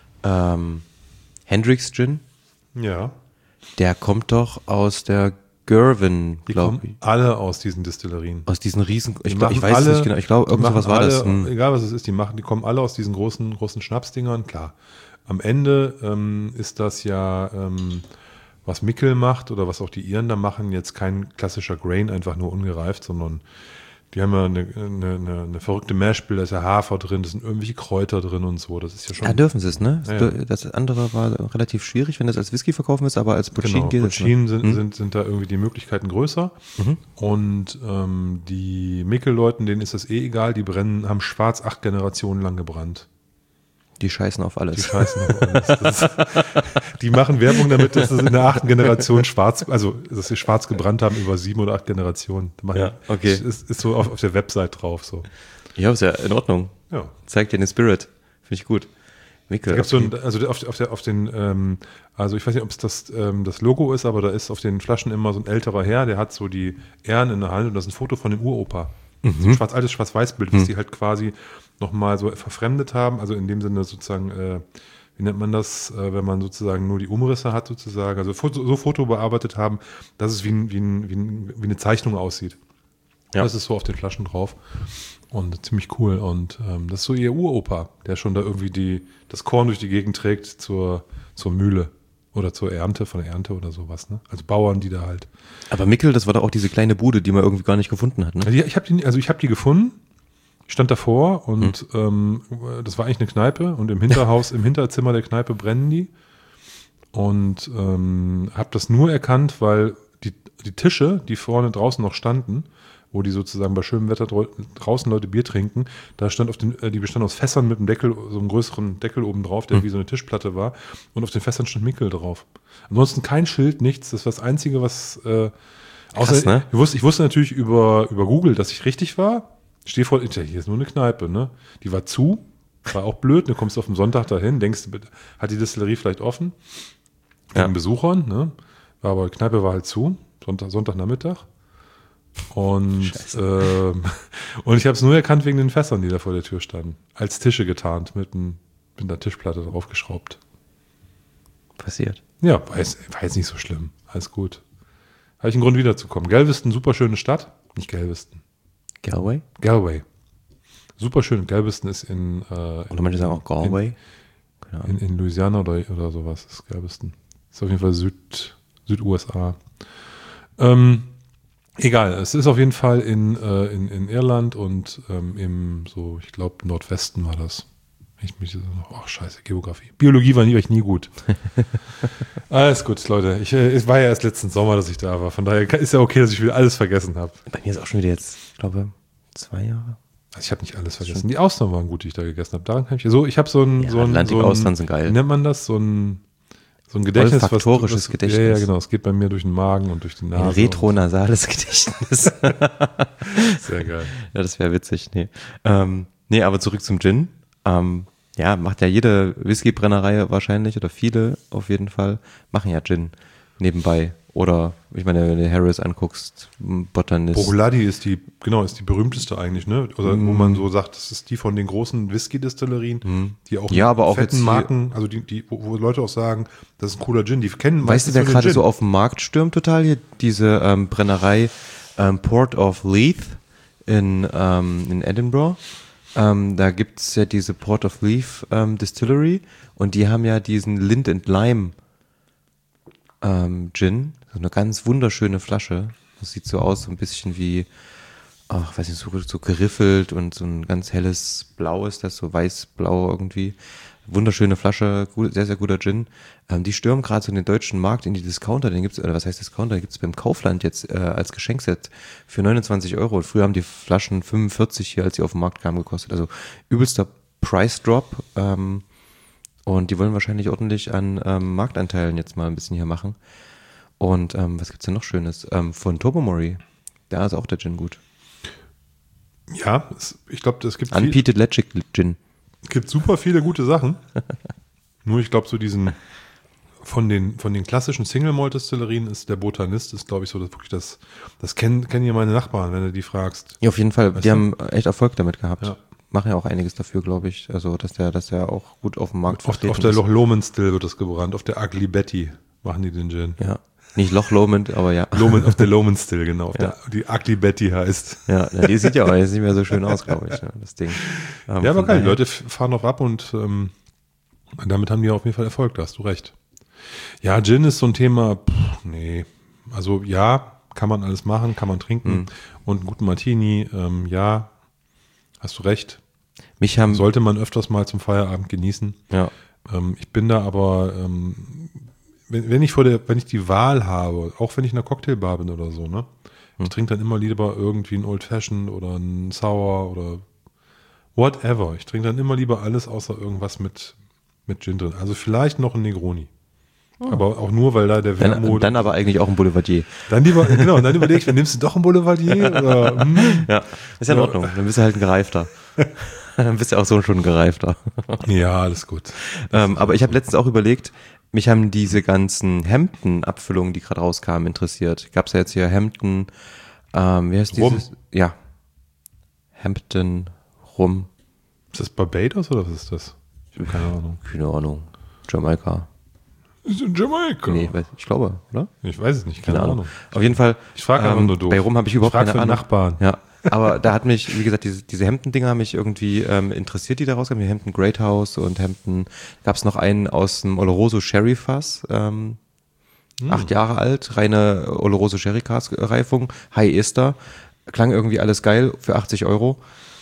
Hendrix Gin, Ja. der kommt doch aus der Gervin, Die glaube kommen ich. alle aus diesen Destillerien. Aus diesen riesen, ich machen weiß es alle- nicht genau, ich glaube, Die irgend sowas machen war das. alle, egal was es ist, die kommen alle aus diesen großen Schnapsdingern, klar. Am Ende ist das ja, was Mikkel macht oder was auch die Iren da machen, jetzt kein klassischer Grain, einfach nur ungereift, sondern die haben ja eine verrückte Mashbill, da ist ja Hafer drin, da sind irgendwelche Kräuter drin und so, das ist ja schon... Da dürfen sie es, ne? Ja, ja. Das andere war relativ schwierig, wenn das als Whisky verkaufen ist, aber als Puccin Genau, geht es. Puccin sind da irgendwie die Möglichkeiten größer. Und die Mikkel-Leuten, denen ist das eh egal, die haben schwarz 8 Generationen lang gebrannt. Die scheißen auf Die alles. scheißen auf alles. Die machen Werbung damit, dass sie in der 8. Generation dass sie schwarz gebrannt haben über 7 oder 8 Generationen. Ja, okay. Ist so auf der Website drauf. So. Ja, ist ja in Ordnung. Ja. Zeigt dir den Spirit. Finde ich gut. Mikkel. Da gibt's also ich weiß nicht, ob es das Logo ist, aber da ist auf den Flaschen immer so ein älterer Herr, der hat so die Ähren in der Hand und das ist ein Foto von dem Uropa. So ein altes Schwarz-Weiß-Bild, was die halt quasi nochmal so verfremdet haben, also in dem Sinne sozusagen, wie nennt man das, wenn man sozusagen nur die Umrisse hat sozusagen, also so Foto bearbeitet haben, dass es wie eine Zeichnung aussieht. Ja. Das ist so auf den Flaschen drauf. Und ziemlich cool. Und das ist so ihr Uropa, der schon da irgendwie das Korn durch die Gegend trägt zur Mühle oder zur Ernte, von der Ernte oder sowas. Ne? Also Bauern, die da halt. Aber Mickel, das war doch auch diese kleine Bude, die man irgendwie gar nicht gefunden hat, ne? Also ich habe die gefunden, stand davor und das war eigentlich eine Kneipe und im Hinterhaus, im Hinterzimmer der Kneipe brennen die. Und habe das nur erkannt, weil die Tische, die vorne draußen noch standen, wo die sozusagen bei schönem Wetter draußen Leute Bier trinken, da stand die bestanden aus Fässern mit einem Deckel, so einem größeren Deckel oben drauf, der wie so eine Tischplatte war. Und auf den Fässern stand Mickel drauf. Ansonsten kein Schild, nichts. Das war das Einzige, was außer Krass, ne? ich wusste natürlich über Google, dass ich richtig war. Ich stehe vor, hier ist nur eine Kneipe, ne? Die war zu, war auch blöd. Du kommst auf den Sonntag dahin, denkst, hat die Distillerie vielleicht offen? Wegen Besuchern, ne? Aber die Kneipe war halt zu, Sonntagnachmittag. Und ich habe es nur erkannt wegen den Fässern, die da vor der Tür standen. Als Tische getarnt, mit einer Tischplatte draufgeschraubt. Passiert. Ja, war jetzt nicht so schlimm. Alles gut. Habe ich einen Grund wiederzukommen. Galveston, super schöne Stadt. Nicht Galveston. Galway? Super schön. Galveston ist Oder manche sagen auch Galway. in Louisiana oder sowas ist Galveston. Ist auf jeden Fall Süd-USA. Egal, es ist auf jeden Fall in Irland und ich glaube, Nordwesten war das. Scheiße, Geografie. Biologie war ich nie gut. Alles gut, Leute. Es war ja erst letzten Sommer, dass ich da war. Von daher ist ja okay, dass ich wieder alles vergessen habe. Bei mir ist auch schon wieder jetzt, ich glaube, 2 Jahre. Also ich habe nicht alles vergessen. Die Austern waren gut, die ich da gegessen habe. Daran kann ich ich habe Atlantik-Austern sind geil. Wie nennt man das? So ein Gedächtnis. Olfaktorisches Gedächtnis. Ja, genau. Es geht bei mir durch den Magen und durch die Nase. Ein retronasales Gedächtnis. Sehr geil. Ja, das wäre witzig. Nee, aber zurück zum Gin. Macht ja jede Whiskybrennerei wahrscheinlich oder viele auf jeden Fall machen ja Gin nebenbei. Oder, ich meine, wenn du Harris anguckst, Botanist. Bruichladdich ist die berühmteste eigentlich, ne? Oder wo man so sagt, das ist die von den großen Whisky-Destillerien, die auch aber auch fetten jetzt Marken, also wo Leute auch sagen, das ist ein cooler Gin, die kennen. Weißt du, wer gerade so auf den Markt stürmt total hier? Diese Brennerei Port of Leith in Edinburgh. Da gibt's ja diese Port of Leith Distillery und die haben ja diesen Lind and Lime Gin, so eine ganz wunderschöne Flasche. Das sieht so aus, so ein bisschen wie, weiß nicht, so geriffelt und so ein ganz helles Blau ist das, so weiß-blau irgendwie. Wunderschöne Flasche, sehr, sehr guter Gin. Die stürmen gerade so in den deutschen Markt, in die Discounter, was heißt Discounter? Den gibt's beim Kaufland jetzt als Geschenkset für 29 €. Und früher haben die Flaschen 45 hier, als sie auf den Markt kamen, gekostet. Also übelster Price Drop. Und die wollen wahrscheinlich ordentlich an Marktanteilen jetzt mal ein bisschen hier machen. Und was gibt's denn noch Schönes? Von Tobermory, da ist auch der Gin gut. Ja, ich glaube, es gibt Unpeated Legic Gin. Es gibt super viele gute Sachen. Nur ich glaube, so von den klassischen Single-Malt-Destillerien ist der Botanist, ist glaube ich so, dass wirklich das kennen ja meine Nachbarn, wenn du die fragst. Ja, auf jeden Fall. Die haben echt Erfolg damit gehabt. Ja. Machen ja auch einiges dafür, glaube ich. Also, dass der auch gut auf dem Markt vertreten Auf der ist. Loch Lomond Still wird das gebrannt. Auf der Ugly Betty machen die den Gin. Ja. Nicht Loch Lomond, aber ja. Auf der Lomond Still, genau. Ja. Die Ugly Betty heißt. Ja, die sieht ja auch jetzt nicht mehr so schön aus, glaube ich, das Ding. Ja, aber geil. Die Leute fahren noch ab und damit haben die auf jeden Fall Erfolg, da hast du recht. Ja, Gin ist so ein Thema, nee. Also ja, kann man alles machen, kann man trinken. Und einen guten Martini, ja, hast du recht. Sollte man öfters mal zum Feierabend genießen. Ja. Ich bin da aber, wenn ich die Wahl habe, auch wenn ich in einer Cocktailbar bin oder so, ne? Ich trinke dann immer lieber irgendwie einen Old Fashioned oder einen Sour oder whatever. Ich trinke dann immer lieber alles außer irgendwas mit Gin drin. Also vielleicht noch ein Negroni. Aber auch nur, weil da der Wermut... Dann aber eigentlich auch ein Boulevardier. Dann überlege ich, nimmst du doch ein Boulevardier? Oder, Ja, ist ja in Ordnung. Dann bist du halt ein Gereifter. Dann bist du auch so schon ein Gereifter. Ja, alles gut. Aber ich habe letztens auch überlegt, mich haben diese ganzen Hampton-Abfüllungen, die gerade rauskamen, interessiert. Gab's ja jetzt hier Hampton, wie heißt Rum. dieses? Ja. Hampton Rum. Ist das Barbados oder was ist das? Ich habe keine Ahnung. Keine Ahnung. Jamaika. Ist in Jamaika. Nee, ich glaube, oder? Ich weiß es nicht, keine Ahnung. Auf jeden Fall. Ich frage einfach nur doof. Bei Rum habe ich überhaupt keine für Ahnung. Nachbarn. Ja, aber da hat mich, wie gesagt, diese Hemden-Dinger haben mich irgendwie interessiert, die da rauskamen. Die Hemden Great House und Hemden, gab es noch einen aus dem Oloroso Sherry Fass, 8 Jahre alt, reine Oloroso Sherry Cask Reifung, High Ester, klang irgendwie alles geil für 80 Euro.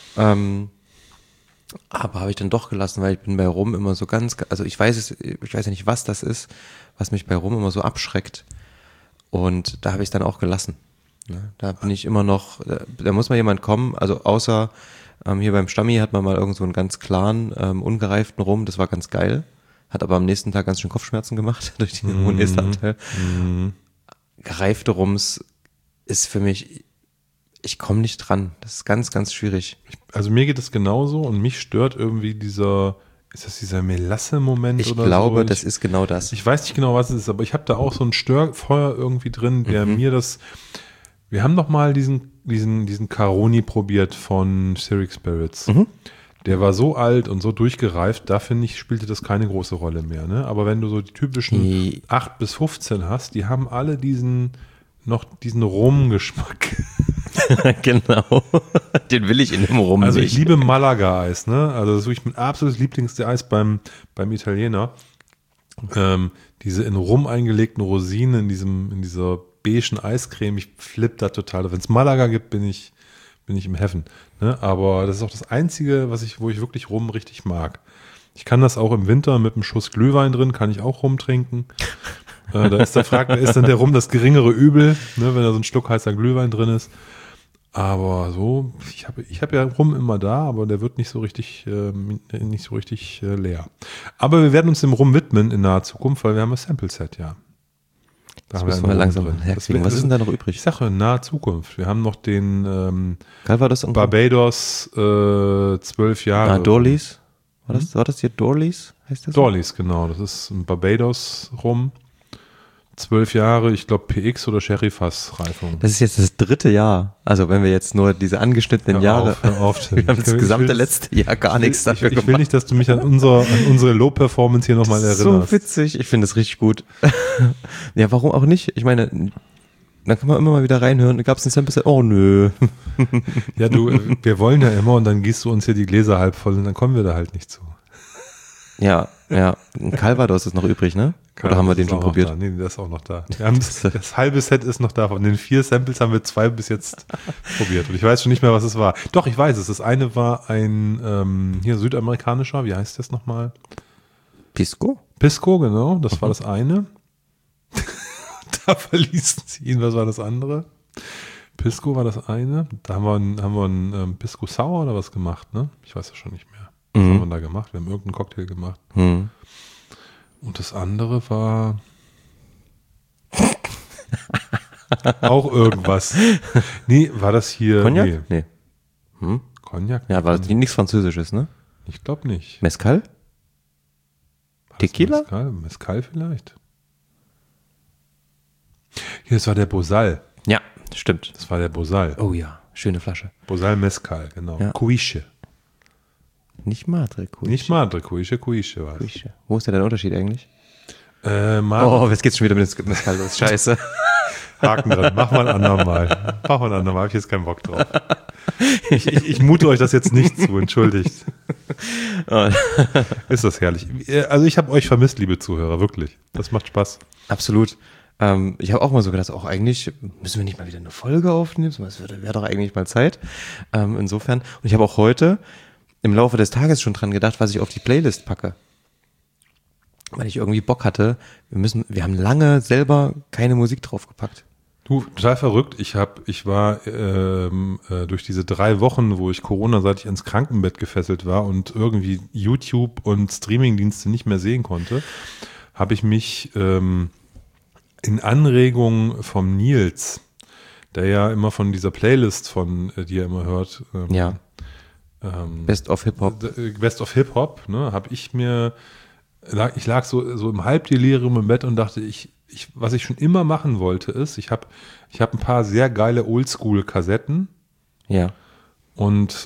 Aber habe ich dann doch gelassen, weil ich bin bei Rum immer so also ich weiß ja nicht, was das ist, was mich bei Rum immer so abschreckt. Und da habe ich es dann auch gelassen. Ne? Da bin ich immer noch, da muss mal jemand kommen, also außer hier beim Stammi hat man mal irgend so einen ganz klaren, ungereiften Rum, das war ganz geil. Hat aber am nächsten Tag ganz schön Kopfschmerzen gemacht durch den hohen Estanteil. Gereifte Rums ist für mich, ich komme nicht dran. Das ist ganz, ganz schwierig. Also mir geht es genauso und mich stört irgendwie ist das dieser Melasse-Moment oder so? Ich glaube, das ist genau das. Ich weiß nicht genau, was es ist, aber ich habe da auch so ein Störfeuer irgendwie drin, der wir haben doch mal diesen Caroni probiert von Syric Spirits. Der war so alt und so durchgereift, da finde ich, spielte das keine große Rolle mehr. Ne? Aber wenn du so die typischen 8 bis 15 hast, die haben alle diesen Rum-Geschmack. Genau. Den will ich in dem Rum Also nicht. ich liebe Malaga-Eis, ne? Also das ist wirklich mein absolutes Lieblingseis beim Italiener. Diese in Rum eingelegten Rosinen in dieser beigen Eiscreme, ich flippe da total. Wenn es Malaga gibt, bin ich im Heaven. Ne? Aber das ist auch das Einzige, wo ich wirklich Rum richtig mag. Ich kann das auch im Winter mit einem Schuss Glühwein drin, kann ich auch Rum trinken. Da ist dann der Rum das geringere Übel, ne, wenn da so ein Schluck heißer Glühwein drin ist. Aber so, ich habe ja Rum immer da, aber der wird nicht so richtig leer. Aber wir werden uns dem Rum widmen in naher Zukunft, weil wir haben ein Sample-Set, ja. Das müssen wir langsam herkriegen. Was ist denn da noch übrig? Ich sage in naher Zukunft. Wir haben noch den Calvados Barbados 12 Jahre. Dorleys? War das hier Dorleys? Heißt das? Dorleys, genau. Das ist ein Barbados-Rum. 12 Jahre, ich glaube PX oder Sherry-Fass-Reifung. Das ist jetzt das 3. Jahr. Also wenn wir jetzt nur diese angeschnittenen Jahre, hör auf, wir haben das gesamte letzte Jahr gar nichts dafür gemacht. Ich will nicht, dass du mich an unsere Low-Performance hier nochmal erinnerst. So witzig, ich finde es richtig gut. Ja, warum auch nicht? Ich meine, dann kann man immer mal wieder reinhören. Gab es ein Sample? Oh nö. Ja, wir wollen ja immer und dann gießt du uns hier die Gläser halb voll und dann kommen wir da halt nicht zu. Ja. Ein Calvados ist noch übrig, ne? Oder haben wir den schon probiert? Nee, der ist auch noch da. Wir haben das halbe Set ist noch da. Von den 4 Samples haben wir 2 bis jetzt probiert. Und ich weiß schon nicht mehr, was es war. Doch, ich weiß es. Das eine war ein hier südamerikanischer, wie heißt das nochmal? Pisco, genau. Das war das eine. Da verließen sie ihn. Was war das andere? Pisco war das eine. Da haben wir ein Pisco Sour oder was gemacht, ne? Ich weiß es schon nicht mehr. Was haben wir da gemacht? Wir haben irgendeinen Cocktail gemacht. Und das andere war auch irgendwas. Nee, war das hier? Cognac? Nee. Cognac? Ja, war das nichts Französisches, ne? Ich glaube nicht. Mezcal? Tequila? Mezcal vielleicht. Hier, das war der Bosal. Ja, stimmt. Das war der Bosal. Oh ja, schöne Flasche. Bosal Mezcal, genau. Ja. Cuiche. Nicht Madre Cuiche. Nicht Madre Cuiche war es. Wo ist denn der Unterschied eigentlich? Madre. Oh, jetzt geht's schon wieder mit dem Mezcal los. Scheiße. Haken dran. Mach mal ein andermal. Hab ich jetzt keinen Bock drauf. Ich mute euch das jetzt nicht zu, entschuldigt. Ist das herrlich. Also ich habe euch vermisst, liebe Zuhörer, wirklich. Das macht Spaß. Absolut. Ich habe auch mal so gedacht, auch eigentlich müssen wir nicht mal wieder eine Folge aufnehmen, es wäre doch eigentlich mal Zeit. Insofern. Und ich habe auch heute im Laufe des Tages schon dran gedacht, was ich auf die Playlist packe. Weil ich irgendwie Bock hatte, wir haben lange selber keine Musik draufgepackt. Du, total verrückt. Ich war durch diese 3 Wochen, wo ich Corona-seitig ins Krankenbett gefesselt war und irgendwie YouTube und Streamingdienste nicht mehr sehen konnte, habe ich mich in Anregung vom Nils, der ja immer von dieser Playlist die er immer hört, Best of Hip-Hop. Best of Hip-Hop, ne, habe ich lag so im Halbdelirium im Bett und dachte, was ich schon immer machen wollte, ist, ich hab ein paar sehr geile Oldschool-Kassetten. Ja. Und,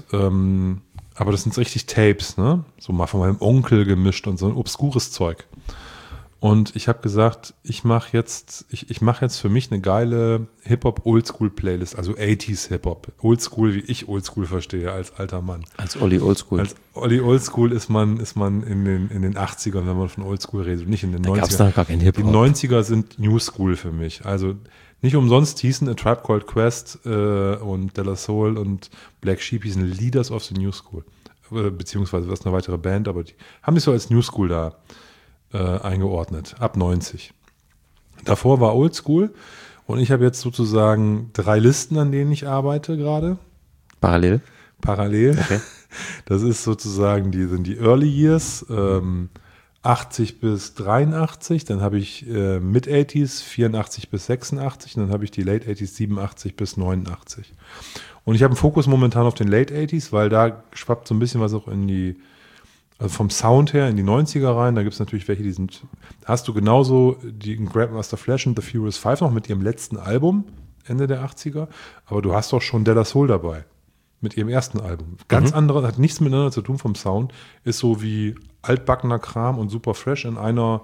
aber das sind so richtig Tapes, ne? So mal von meinem Onkel gemischt und so ein obskures Zeug. Und ich habe gesagt, ich mache jetzt für mich eine geile Hip-Hop-Oldschool-Playlist, also 80s Hip-Hop. Oldschool, wie ich Oldschool verstehe, als alter Mann. Als Olli Oldschool. Als Olli Oldschool ist man in den 80ern, wenn man von Oldschool redet, nicht in den 90ern. Da gab es noch gar kein Hip-Hop. Die 90er sind New School für mich. Also nicht umsonst hießen A Tribe Called Quest und De La Soul und Black Sheep hießen Leaders of the New School. Beziehungsweise das ist eine weitere Band, aber die haben sich so als New School da eingeordnet, ab 90. Davor war Oldschool und ich habe jetzt sozusagen 3 Listen, an denen ich arbeite gerade. Parallel. Okay. Das ist sozusagen sind die Early Years, 80 bis 83, dann habe ich Mid-80s, 84 bis 86 und dann habe ich die Late 80s, 87 bis 89. Und ich habe einen Fokus momentan auf den Late 80s, weil da schwappt so ein bisschen was auch also vom Sound her in die 90er rein. Da gibt es natürlich welche, da hast du genauso die Grandmaster Flash und The Furious 5 noch mit ihrem letzten Album, Ende der 80er, aber du hast doch schon De La Soul dabei. Mit ihrem ersten Album. Ganz anderes, hat nichts miteinander zu tun vom Sound, ist so wie altbackener Kram und super fresh in einem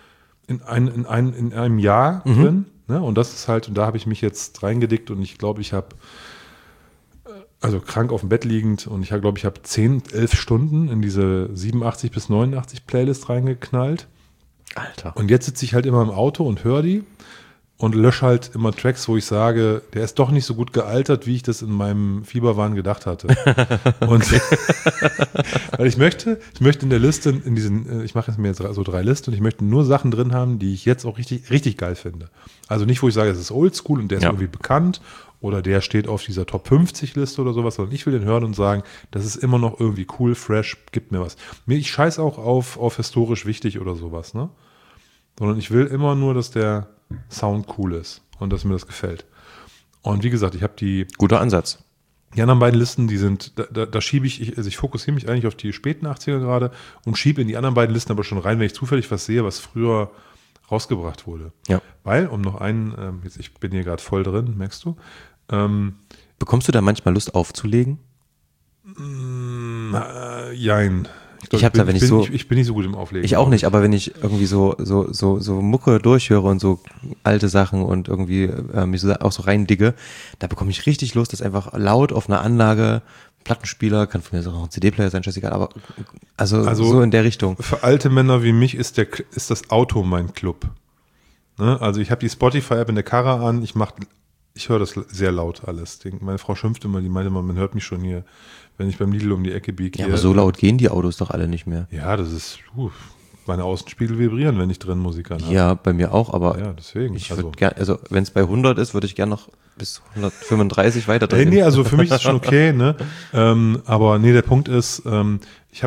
Jahr drin. Ne? Und das ist halt, und da habe ich mich jetzt reingedickt und ich glaube, ich habe, also krank auf dem Bett liegend und ich glaube, ich habe 10, 11 Stunden in diese 87 bis 89 Playlist reingeknallt. Alter. Und jetzt sitze ich halt immer im Auto und höre die und lösche halt immer Tracks, wo ich sage, der ist doch nicht so gut gealtert, wie ich das in meinem Fieberwahn gedacht hatte. Und weil ich möchte in der Liste, ich mache jetzt mir jetzt so 3 Listen und ich möchte nur Sachen drin haben, die ich jetzt auch richtig, richtig geil finde. Also nicht, wo ich sage, es ist oldschool und der ist irgendwie bekannt oder der steht auf dieser Top 50 Liste oder sowas, sondern ich will den hören und sagen, das ist immer noch irgendwie cool, fresh, gibt mir was. Ich scheiß auch auf historisch wichtig oder sowas, ne? Sondern ich will immer nur, dass der Sound cool ist und dass mir das gefällt. Und wie gesagt, ich habe Guter Ansatz. Die anderen beiden Listen, da schiebe ich fokussiere mich eigentlich auf die späten 80er gerade und schiebe in die anderen beiden Listen aber schon rein, wenn ich zufällig was sehe, was früher rausgebracht wurde. Ja. Weil, um noch ich bin hier gerade voll drin, merkst du? Bekommst du da manchmal Lust aufzulegen? Jein. Ich bin nicht so gut im Auflegen. Ich auch nicht, aber wenn ich irgendwie so Mucke durchhöre und so alte Sachen und irgendwie mich auch so reindigge, da bekomme ich richtig Lust, das einfach laut auf einer Anlage, Plattenspieler, kann von mir auch ein CD-Player sein, scheißegal, aber also so in der Richtung. Für alte Männer wie mich ist das Auto mein Club. Ne? Also ich habe die Spotify-App in der Karre an, ich höre das sehr laut alles. Meine Frau schimpft immer, die meinte immer, man hört mich schon hier, wenn ich beim Lidl um die Ecke biege. Ja, aber so laut gehen die Autos doch alle nicht mehr. Ja, das ist, meine Außenspiegel vibrieren, wenn ich drin Musik anhabe. Ja, bei mir auch, aber ja, deswegen. Ich würde gerne, wenn es bei 100 ist, würde ich gerne noch bis 135 weiter drehen. Nee, also für mich ist es schon okay, ne? Aber nee, der Punkt ist, ich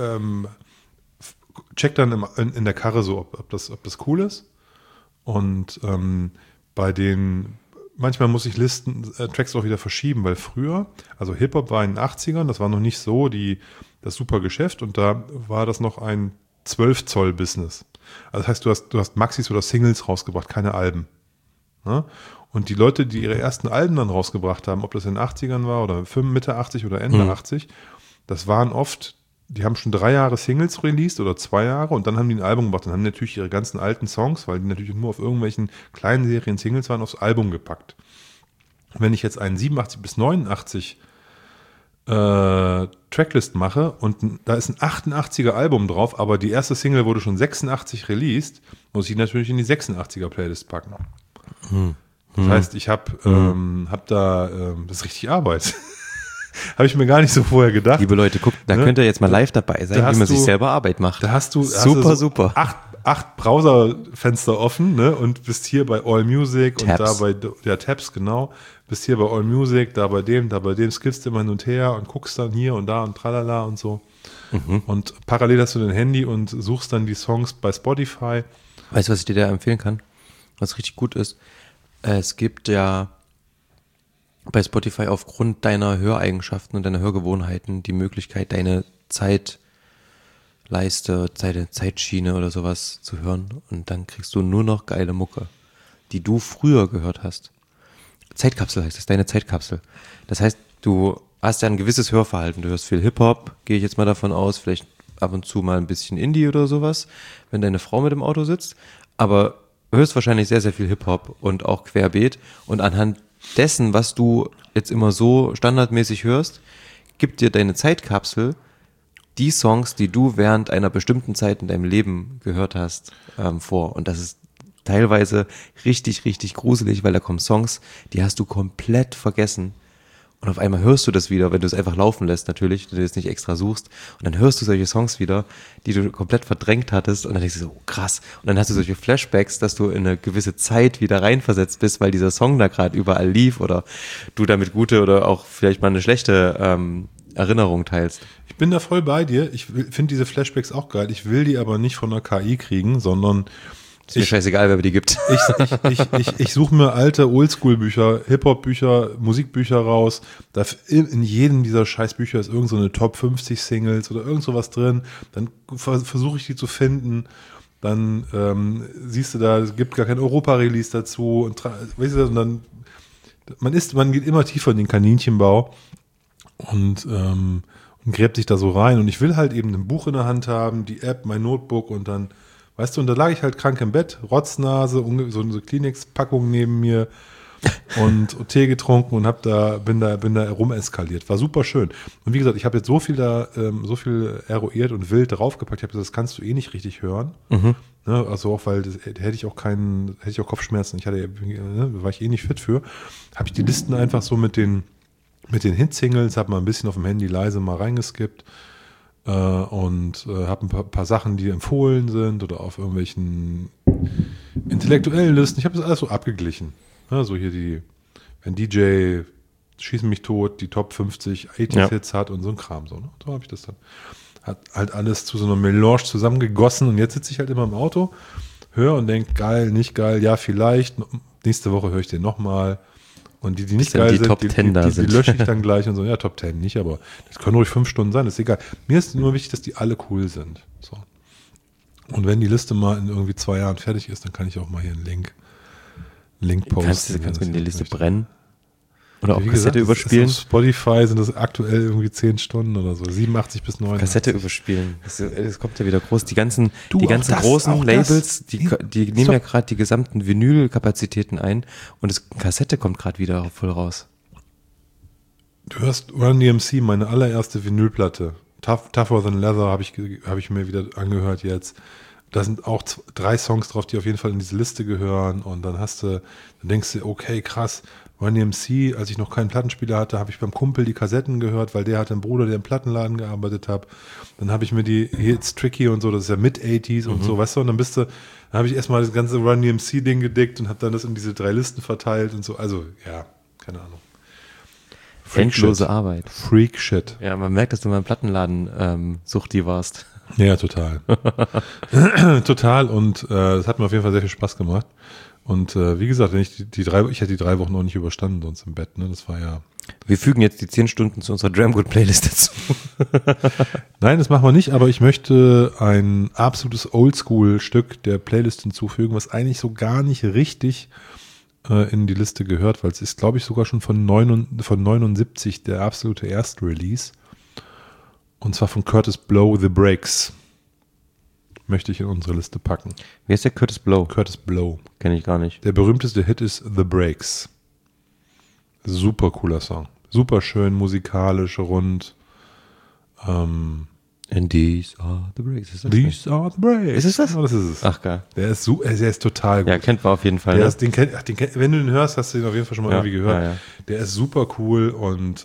check dann in der Karre so, ob das cool ist. Und manchmal muss ich Tracks auch wieder verschieben, weil früher, also Hip-Hop war in den 80ern, das war noch nicht so das super Geschäft und da war das noch ein 12-Zoll-Business. Also das heißt, du hast Maxis oder Singles rausgebracht, keine Alben. Ne? Und die Leute, die ihre ersten Alben dann rausgebracht haben, ob das in den 80ern war oder Mitte 80 oder Ende 80, das waren oft, die haben schon 3 Jahre Singles released oder 2 Jahre und dann haben die ein Album gemacht. Dann haben die natürlich ihre ganzen alten Songs, weil die natürlich nur auf irgendwelchen kleinen Serien Singles waren, aufs Album gepackt. Und wenn ich jetzt einen 87 bis 89 Tracklist mache und da ist ein 88er Album drauf, aber die erste Single wurde schon 86 released, muss ich natürlich in die 86er Playlist packen. Das heißt, ich habe da, das ist richtig Arbeit. Habe ich mir gar nicht so vorher gedacht. Liebe Leute, guckt, da könnt ihr jetzt mal live dabei sein, wie man sich selber Arbeit macht. Da hast du super. 8 Browserfenster offen, ne? Und bist hier bei All Music Tabs. Und da bei Tabs, genau. Bist hier bei All Music, da bei dem, skippst immer hin und her und guckst dann hier und da und tralala und so. Und parallel hast du dein Handy und suchst dann die Songs bei Spotify. Weißt du, was ich dir da empfehlen kann? Was richtig gut ist? Es gibt ja bei Spotify aufgrund deiner Höreigenschaften und deiner Hörgewohnheiten die Möglichkeit, deine Zeitschiene oder sowas zu hören und dann kriegst du nur noch geile Mucke, die du früher gehört hast. Zeitkapsel heißt das, deine Zeitkapsel. Das heißt, du hast ja ein gewisses Hörverhalten, du hörst viel Hip-Hop, gehe ich jetzt mal davon aus, vielleicht ab und zu mal ein bisschen Indie oder sowas, wenn deine Frau mit im Auto sitzt, aber höchstwahrscheinlich sehr, sehr viel Hip-Hop und auch Querbeet. Und anhand dessen, was du jetzt immer so standardmäßig hörst, gibt dir deine Zeitkapsel die Songs, die du während einer bestimmten Zeit in deinem Leben gehört hast, vor. Und das ist teilweise richtig, richtig gruselig, weil da kommen Songs, die hast du komplett vergessen. Und auf einmal hörst du das wieder, wenn du es einfach laufen lässt natürlich, wenn du es nicht extra suchst. Und dann hörst du solche Songs wieder, die du komplett verdrängt hattest. Und dann denkst du so, oh, krass. Und dann hast du solche Flashbacks, dass du in eine gewisse Zeit wieder reinversetzt bist, weil dieser Song da gerade überall lief oder du damit gute oder auch vielleicht mal eine schlechte Erinnerung teilst. Ich bin da voll bei dir. Ich finde diese Flashbacks auch geil. Ich will die aber nicht von der KI kriegen, sondern Ist mir scheißegal, wer die gibt. Ich suche mir alte Oldschool-Bücher, Hip-Hop-Bücher, Musikbücher raus. In jedem dieser Scheißbücher ist irgend so eine Top 50 Singles oder irgend sowas drin. Dann versuche ich die zu finden. Dann siehst du da, es gibt gar kein Europa-Release dazu. Und, weißt du, und dann man geht immer tiefer in den Kaninchenbau und gräbt sich da so rein. Und ich will halt eben ein Buch in der Hand haben, die App, mein Notebook und dann weißt du, und da lag ich halt krank im Bett, Rotznase, so eine Kleenex-Packung neben mir und Tee getrunken und bin da rumeskaliert. War super schön. Und wie gesagt, ich habe jetzt so viel eruiert und wild draufgepackt. Ich habe gesagt, das kannst du eh nicht richtig hören. Mhm. Ne, also auch, weil hätte ich auch Kopfschmerzen. War ich eh nicht fit für. Habe ich die Listen einfach so mit den Hit-Singles, habe mal ein bisschen auf dem Handy leise mal reingeskippt. Und habe ein paar Sachen, die empfohlen sind oder auf irgendwelchen intellektuellen Listen. Ich habe das alles so abgeglichen. Ja, so hier wenn DJ Schießen mich tot, die Top 50 80s-Hits hat und so ein Kram. So habe ich das dann. Hat halt alles zu so einer Melange zusammengegossen und jetzt sitze ich halt immer im Auto, höre und denke, geil, nicht geil, ja vielleicht, nächste Woche höre ich den nochmal. Und die nicht geil sind, die lösche ich dann gleich und so, ja, Top 10 nicht, aber das können ruhig 5 Stunden sein, das ist egal. Mir ist nur wichtig, dass die alle cool sind. So. Und wenn die Liste mal in irgendwie 2 Jahren fertig ist, dann kann ich auch mal hier einen Link posten. Kannst du in die Liste brennen? Oder auf Kassette überspielen? Auf Spotify sind das aktuell irgendwie 10 Stunden oder so, 87 bis 89. Kassette überspielen, das kommt ja wieder groß. Die ganzen großen Labels, die nehmen ja gerade die gesamten Vinyl-Kapazitäten ein und das Kassette kommt gerade wieder voll raus. Du hörst Run DMC, meine allererste Vinylplatte. Tougher Than Leather habe ich mir wieder angehört jetzt. Da sind auch 3 Songs drauf, die auf jeden Fall in diese Liste gehören und dann denkst du, okay, krass, Run DMC, als ich noch keinen Plattenspieler hatte, habe ich beim Kumpel die Kassetten gehört, weil der hatte einen Bruder, der im Plattenladen gearbeitet hat. Dann habe ich mir die Hits Tricky und so, das ist ja Mid-80s und so, weißt du, und dann habe ich erstmal das ganze Run DMC-Ding gedickt und habe dann das in diese 3 Listen verteilt und so. Also, ja, keine Ahnung. Endlose Arbeit. Freak-Shit. Ja, man merkt, dass du mal im Plattenladen Suchti warst. Ja, total. Total und das hat mir auf jeden Fall sehr viel Spaß gemacht. Und wie gesagt, ich hätte die 3 Wochen noch nicht überstanden sonst im Bett. Ne? Das war ja. Wir fügen jetzt die 10 Stunden zu unserer Dramgood-Playlist dazu. Nein, das machen wir nicht, aber ich möchte ein absolutes Oldschool-Stück der Playlist hinzufügen, was eigentlich so gar nicht richtig in die Liste gehört, weil es ist, glaube ich, sogar schon von 79 der absolute Erstrelease. Und zwar von Curtis Blow, The Breaks. Möchte ich in unsere Liste packen. Wer ist der Curtis Blow? Curtis Blow. Kenne ich gar nicht. Der berühmteste Hit ist The Breaks. Super cooler Song. Super schön, musikalisch, rund. And these are the breaks. Ist das These are the breaks. Ist es das? Ja, das ist es. Ach, geil. Der ist total gut. Ja, kennt man auf jeden Fall. Wenn du den hörst, hast du den auf jeden Fall schon mal irgendwie gehört. Ja. Der ist super cool und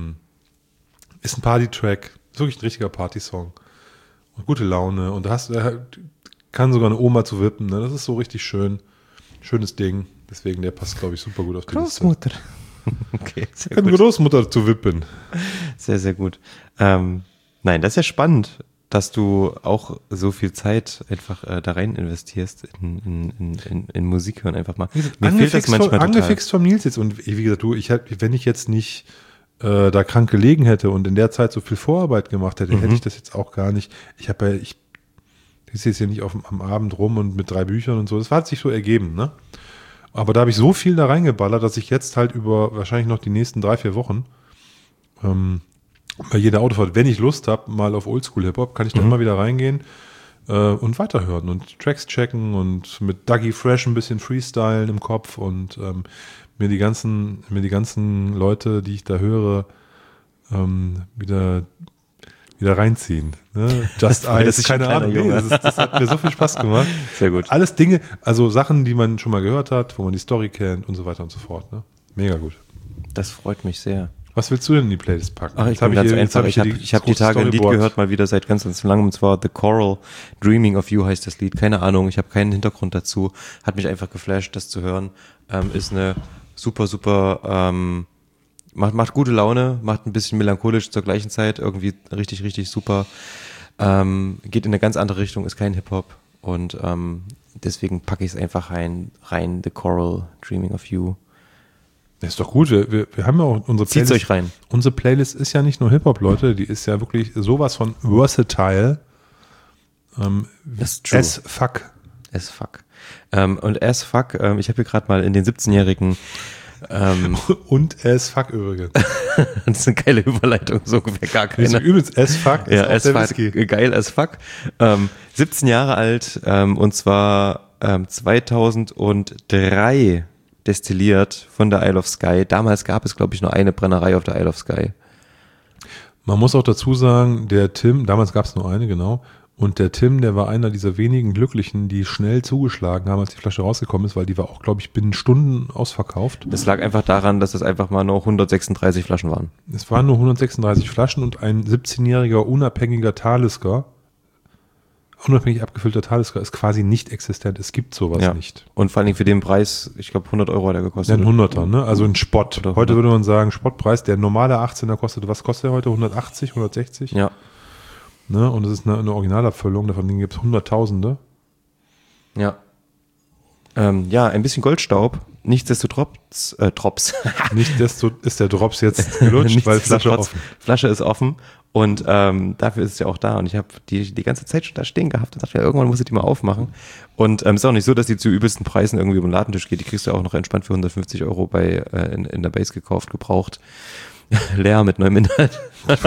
ist ein Party-Track. Ist wirklich ein richtiger Party-Song. Und gute Laune. Und kann sogar eine Oma zu wippen. Ne? Das ist so richtig schön. Schönes Ding. Deswegen, der passt, glaube ich, super gut auf die Großmutter. Liste. Okay, sehr Kann gut. Großmutter zu wippen. Sehr, sehr gut. Nein, das ist ja spannend, dass du auch so viel Zeit einfach da rein investierst in Musik hören einfach mal. Mir fehlt das manchmal total. Angefixt vom Nils jetzt. Und wie gesagt, wenn ich jetzt nicht da krank gelegen hätte und in der Zeit so viel Vorarbeit gemacht hätte, hätte ich das jetzt auch gar nicht. Ich sitze jetzt hier nicht am Abend rum und mit 3 Büchern und so. Das hat sich so ergeben, ne? Aber da habe ich so viel da reingeballert, dass ich jetzt halt über wahrscheinlich noch die nächsten 3-4 Wochen bei jeder Autofahrt, wenn ich Lust habe, mal auf Oldschool-Hip-Hop, kann ich da immer wieder reingehen und weiterhören und Tracks checken und mit Dougie Fresh ein bisschen freestylen im Kopf und mir die ganzen Leute, die ich da höre, wieder reinziehen. Ne? Just Eyes, keine Ahnung. Nee, das hat mir so viel Spaß gemacht. Sehr gut. Alles Dinge, also Sachen, die man schon mal gehört hat, wo man die Story kennt und so weiter und so fort. Ne? Mega gut. Das freut mich sehr. Was willst du denn in die Playlist packen? Ach, ich bin ganz einfach. Ich hab die Tage ein Lied gehört, mal wieder seit ganz langem, und zwar The Coral, Dreaming of You heißt das Lied. Keine Ahnung, ich habe keinen Hintergrund dazu. Hat mich einfach geflasht, das zu hören. Ist eine super, macht gute Laune, macht ein bisschen melancholisch zur gleichen Zeit, irgendwie richtig super. Geht in eine ganz andere Richtung, ist kein Hip-Hop und deswegen packe ich es einfach rein, The Coral, Dreaming of You. Das ist doch gut, wir haben ja auch unsere Playlist. Zieht's euch rein. Unsere Playlist ist ja nicht nur Hip-Hop, Leute, die ist ja wirklich sowas von versatile. Das ist true. As fuck. Und as fuck, ich habe hier gerade mal in den 17-jährigen und as fuck übrigens. Das ist eine geile Überleitung, so ungefähr gar keine. Das ist übrigens as fuck. Ja, as fuck, geil as fuck. 17 Jahre alt und zwar 2003 destilliert von der Isle of Skye. Damals gab es, glaube ich, nur eine Brennerei auf der Isle of Skye. Man muss auch dazu sagen, der Tim, damals gab es nur eine, genau, und der Tim, der war einer dieser wenigen Glücklichen, die schnell zugeschlagen haben, als die Flasche rausgekommen ist, weil die war auch, glaube ich, binnen Stunden ausverkauft. Das lag einfach daran, dass es einfach mal nur 136 Flaschen waren. Es waren nur 136 Flaschen und ein 17-jähriger unabhängiger Talisker, unabhängig abgefüllter Talisker ist quasi nicht existent. Es gibt sowas nicht. Und vor allem für den Preis, ich glaube 100 Euro hat er gekostet. Ja, ein 100er, ne? Also ein Spott. Heute würde man sagen, Spottpreis. Der normale 18er kostet, was kostet der heute? 180, 160? Ja. Ne? Und das ist eine Originalabfüllung, davon gibt es Hunderttausende. Ja. Ein bisschen Goldstaub. Nichtsdestotrotz, Nichtsdestotrotz ist der Drops jetzt gelutscht, weil Flasche ist offen. Und dafür ist es ja auch da. Und ich habe die ganze Zeit schon da stehen gehabt und dachte, ja, irgendwann muss ich die mal aufmachen. Und ist auch nicht so, dass die zu übelsten Preisen irgendwie über den Ladentisch geht. Die kriegst du auch noch entspannt für 150 Euro in der Base gekauft, gebraucht. Leer mit neuem Inhalt.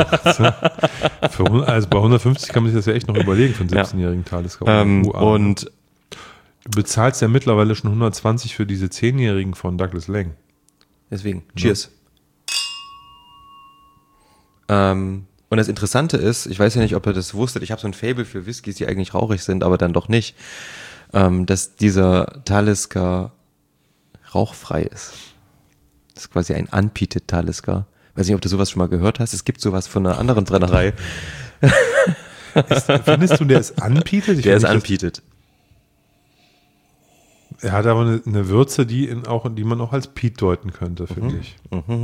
Also bei 150 kann man sich das ja echt noch überlegen für einen 17-jährigen Talisker. Und du bezahlst ja mittlerweile schon 120 für diese 10-jährigen von Douglas Lang. Deswegen, cheers. Und das Interessante ist, ich weiß ja nicht, ob ihr das wusstet, ich habe so ein Faible für Whiskys, die eigentlich rauchig sind, aber dann doch nicht, dass dieser Talisker rauchfrei ist. Das ist quasi ein unpeated Talisker. Weiß nicht, ob du sowas schon mal gehört hast. Es gibt sowas von einer anderen Brennerei. Findest du, der ist unpeated? Der ist unpeated. Er hat aber eine Würze, die man auch als Peat deuten könnte, finde ich.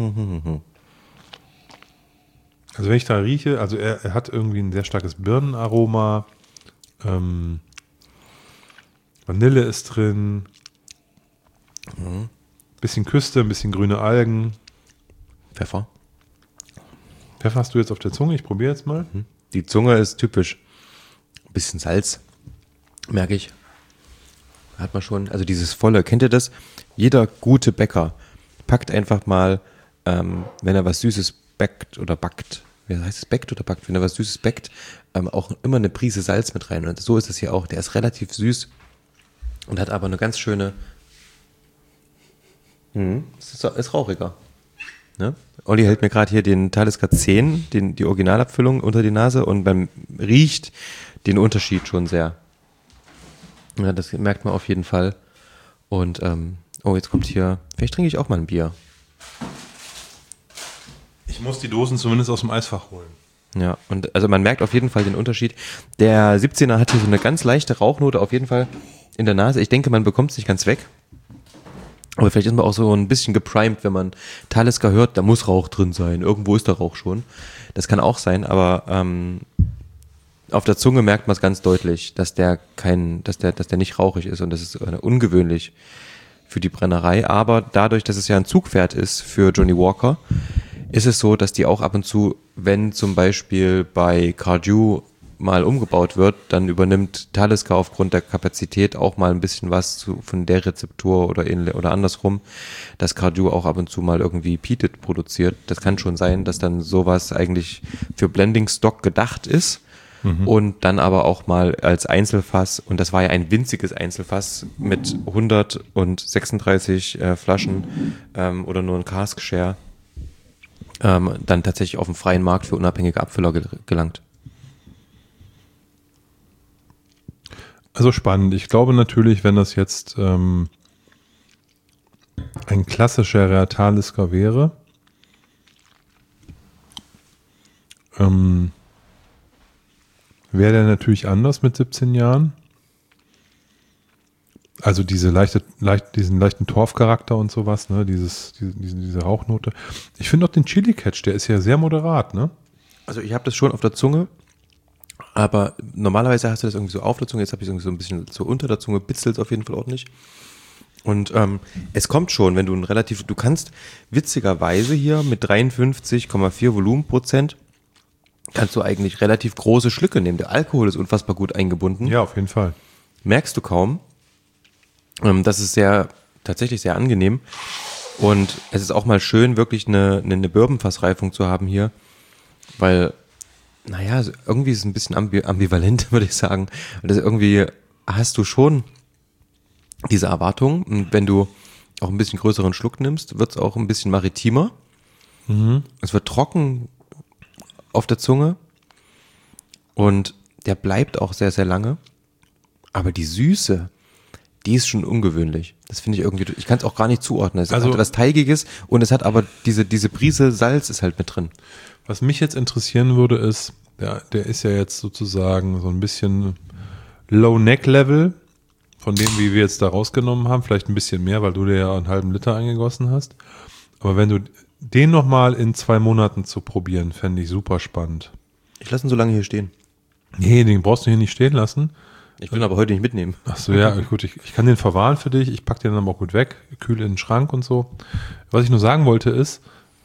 Also wenn ich da rieche, also er hat irgendwie ein sehr starkes Birnenaroma, Vanille ist drin, bisschen Küste, ein bisschen grüne Algen. Pfeffer hast du jetzt auf der Zunge? Ich probiere jetzt mal. Die Zunge ist typisch. Ein bisschen Salz, merke ich. Hat man schon, also dieses volle, kennt ihr das? Jeder gute Bäcker packt einfach mal, wenn er was Süßes backt oder backt, wie heißt es, backt oder backt, wenn er was Süßes backt, auch immer eine Prise Salz mit rein. Und so ist es hier auch. Der ist relativ süß und hat aber eine ganz schöne, ist rauchiger. Ne? Olli hält mir gerade hier den Talisker 10, die Originalabfüllung unter die Nase und man riecht den Unterschied schon sehr. Ja, das merkt man auf jeden Fall. Und, jetzt kommt hier, vielleicht trinke ich auch mal ein Bier. Ich muss die Dosen zumindest aus dem Eisfach holen. Ja, und also man merkt auf jeden Fall den Unterschied. Der 17er hat hier so eine ganz leichte Rauchnote auf jeden Fall in der Nase. Ich denke, man bekommt es nicht ganz weg. Aber vielleicht ist man auch so ein bisschen geprimed, wenn man Talisker hört, da muss Rauch drin sein. Irgendwo ist der Rauch schon. Das kann auch sein, aber auf der Zunge merkt man es ganz deutlich, dass der nicht rauchig ist und das ist ungewöhnlich für die Brennerei. Aber dadurch, dass es ja ein Zugpferd ist für Johnnie Walker, ist es so, dass die auch ab und zu, wenn zum Beispiel bei Cardew mal umgebaut wird, dann übernimmt Talisker aufgrund der Kapazität auch mal ein bisschen was von der Rezeptur oder andersrum, dass Caju auch ab und zu mal irgendwie Peated produziert. Das kann schon sein, dass dann sowas eigentlich für Blending Stock gedacht ist und dann aber auch mal als Einzelfass, und das war ja ein winziges Einzelfass mit 136 Flaschen oder nur ein Cask Share, dann tatsächlich auf dem freien Markt für unabhängige Abfüller gelangt. Also spannend. Ich glaube natürlich, wenn das jetzt ein klassischer Reatalisker wäre, wäre der natürlich anders mit 17 Jahren. Also diesen leichten Torfcharakter und sowas, ne, diese Rauchnote. Ich finde auch den Chili Catch, der ist ja sehr moderat, ne? Also ich habe das schon auf der Zunge, aber normalerweise hast du das irgendwie so auf der Zunge, jetzt habe ich es irgendwie so ein bisschen so unter der Zunge, bitzelt auf jeden Fall ordentlich. Und es kommt schon, wenn du kannst witzigerweise hier mit 53,4 Volumenprozent kannst du eigentlich relativ große Schlücke nehmen. Der Alkohol ist unfassbar gut eingebunden. Ja, auf jeden Fall. Merkst du kaum. Das ist tatsächlich sehr angenehm. Und es ist auch mal schön, wirklich eine Bourbonfassreifung zu haben hier, weil, naja, irgendwie ist es ein bisschen ambivalent, würde ich sagen. Und das irgendwie hast du schon diese Erwartung. Und wenn du auch ein bisschen größeren Schluck nimmst, wird es auch ein bisschen maritimer. Es wird trocken auf der Zunge und der bleibt auch sehr, sehr lange. Aber die Süße, die ist schon ungewöhnlich. Das finde ich irgendwie, ich kann es auch gar nicht zuordnen. Es hat was Teigiges und es hat aber diese Prise Salz ist halt mit drin. Was mich jetzt interessieren würde, ist, der ist ja jetzt sozusagen so ein bisschen Low-Neck-Level von dem, wie wir jetzt da rausgenommen haben. Vielleicht ein bisschen mehr, weil du dir ja einen halben Liter eingegossen hast. Aber wenn du den nochmal in 2 Monaten zu probieren, fände ich super spannend. Ich lasse ihn so lange hier stehen. Nee, den brauchst du hier nicht stehen lassen. Ich will ihn aber heute nicht mitnehmen. Ach so, ja, gut, ich kann den verwahren für dich. Ich packe den dann auch gut weg, kühl in den Schrank und so. Was ich nur sagen wollte ist,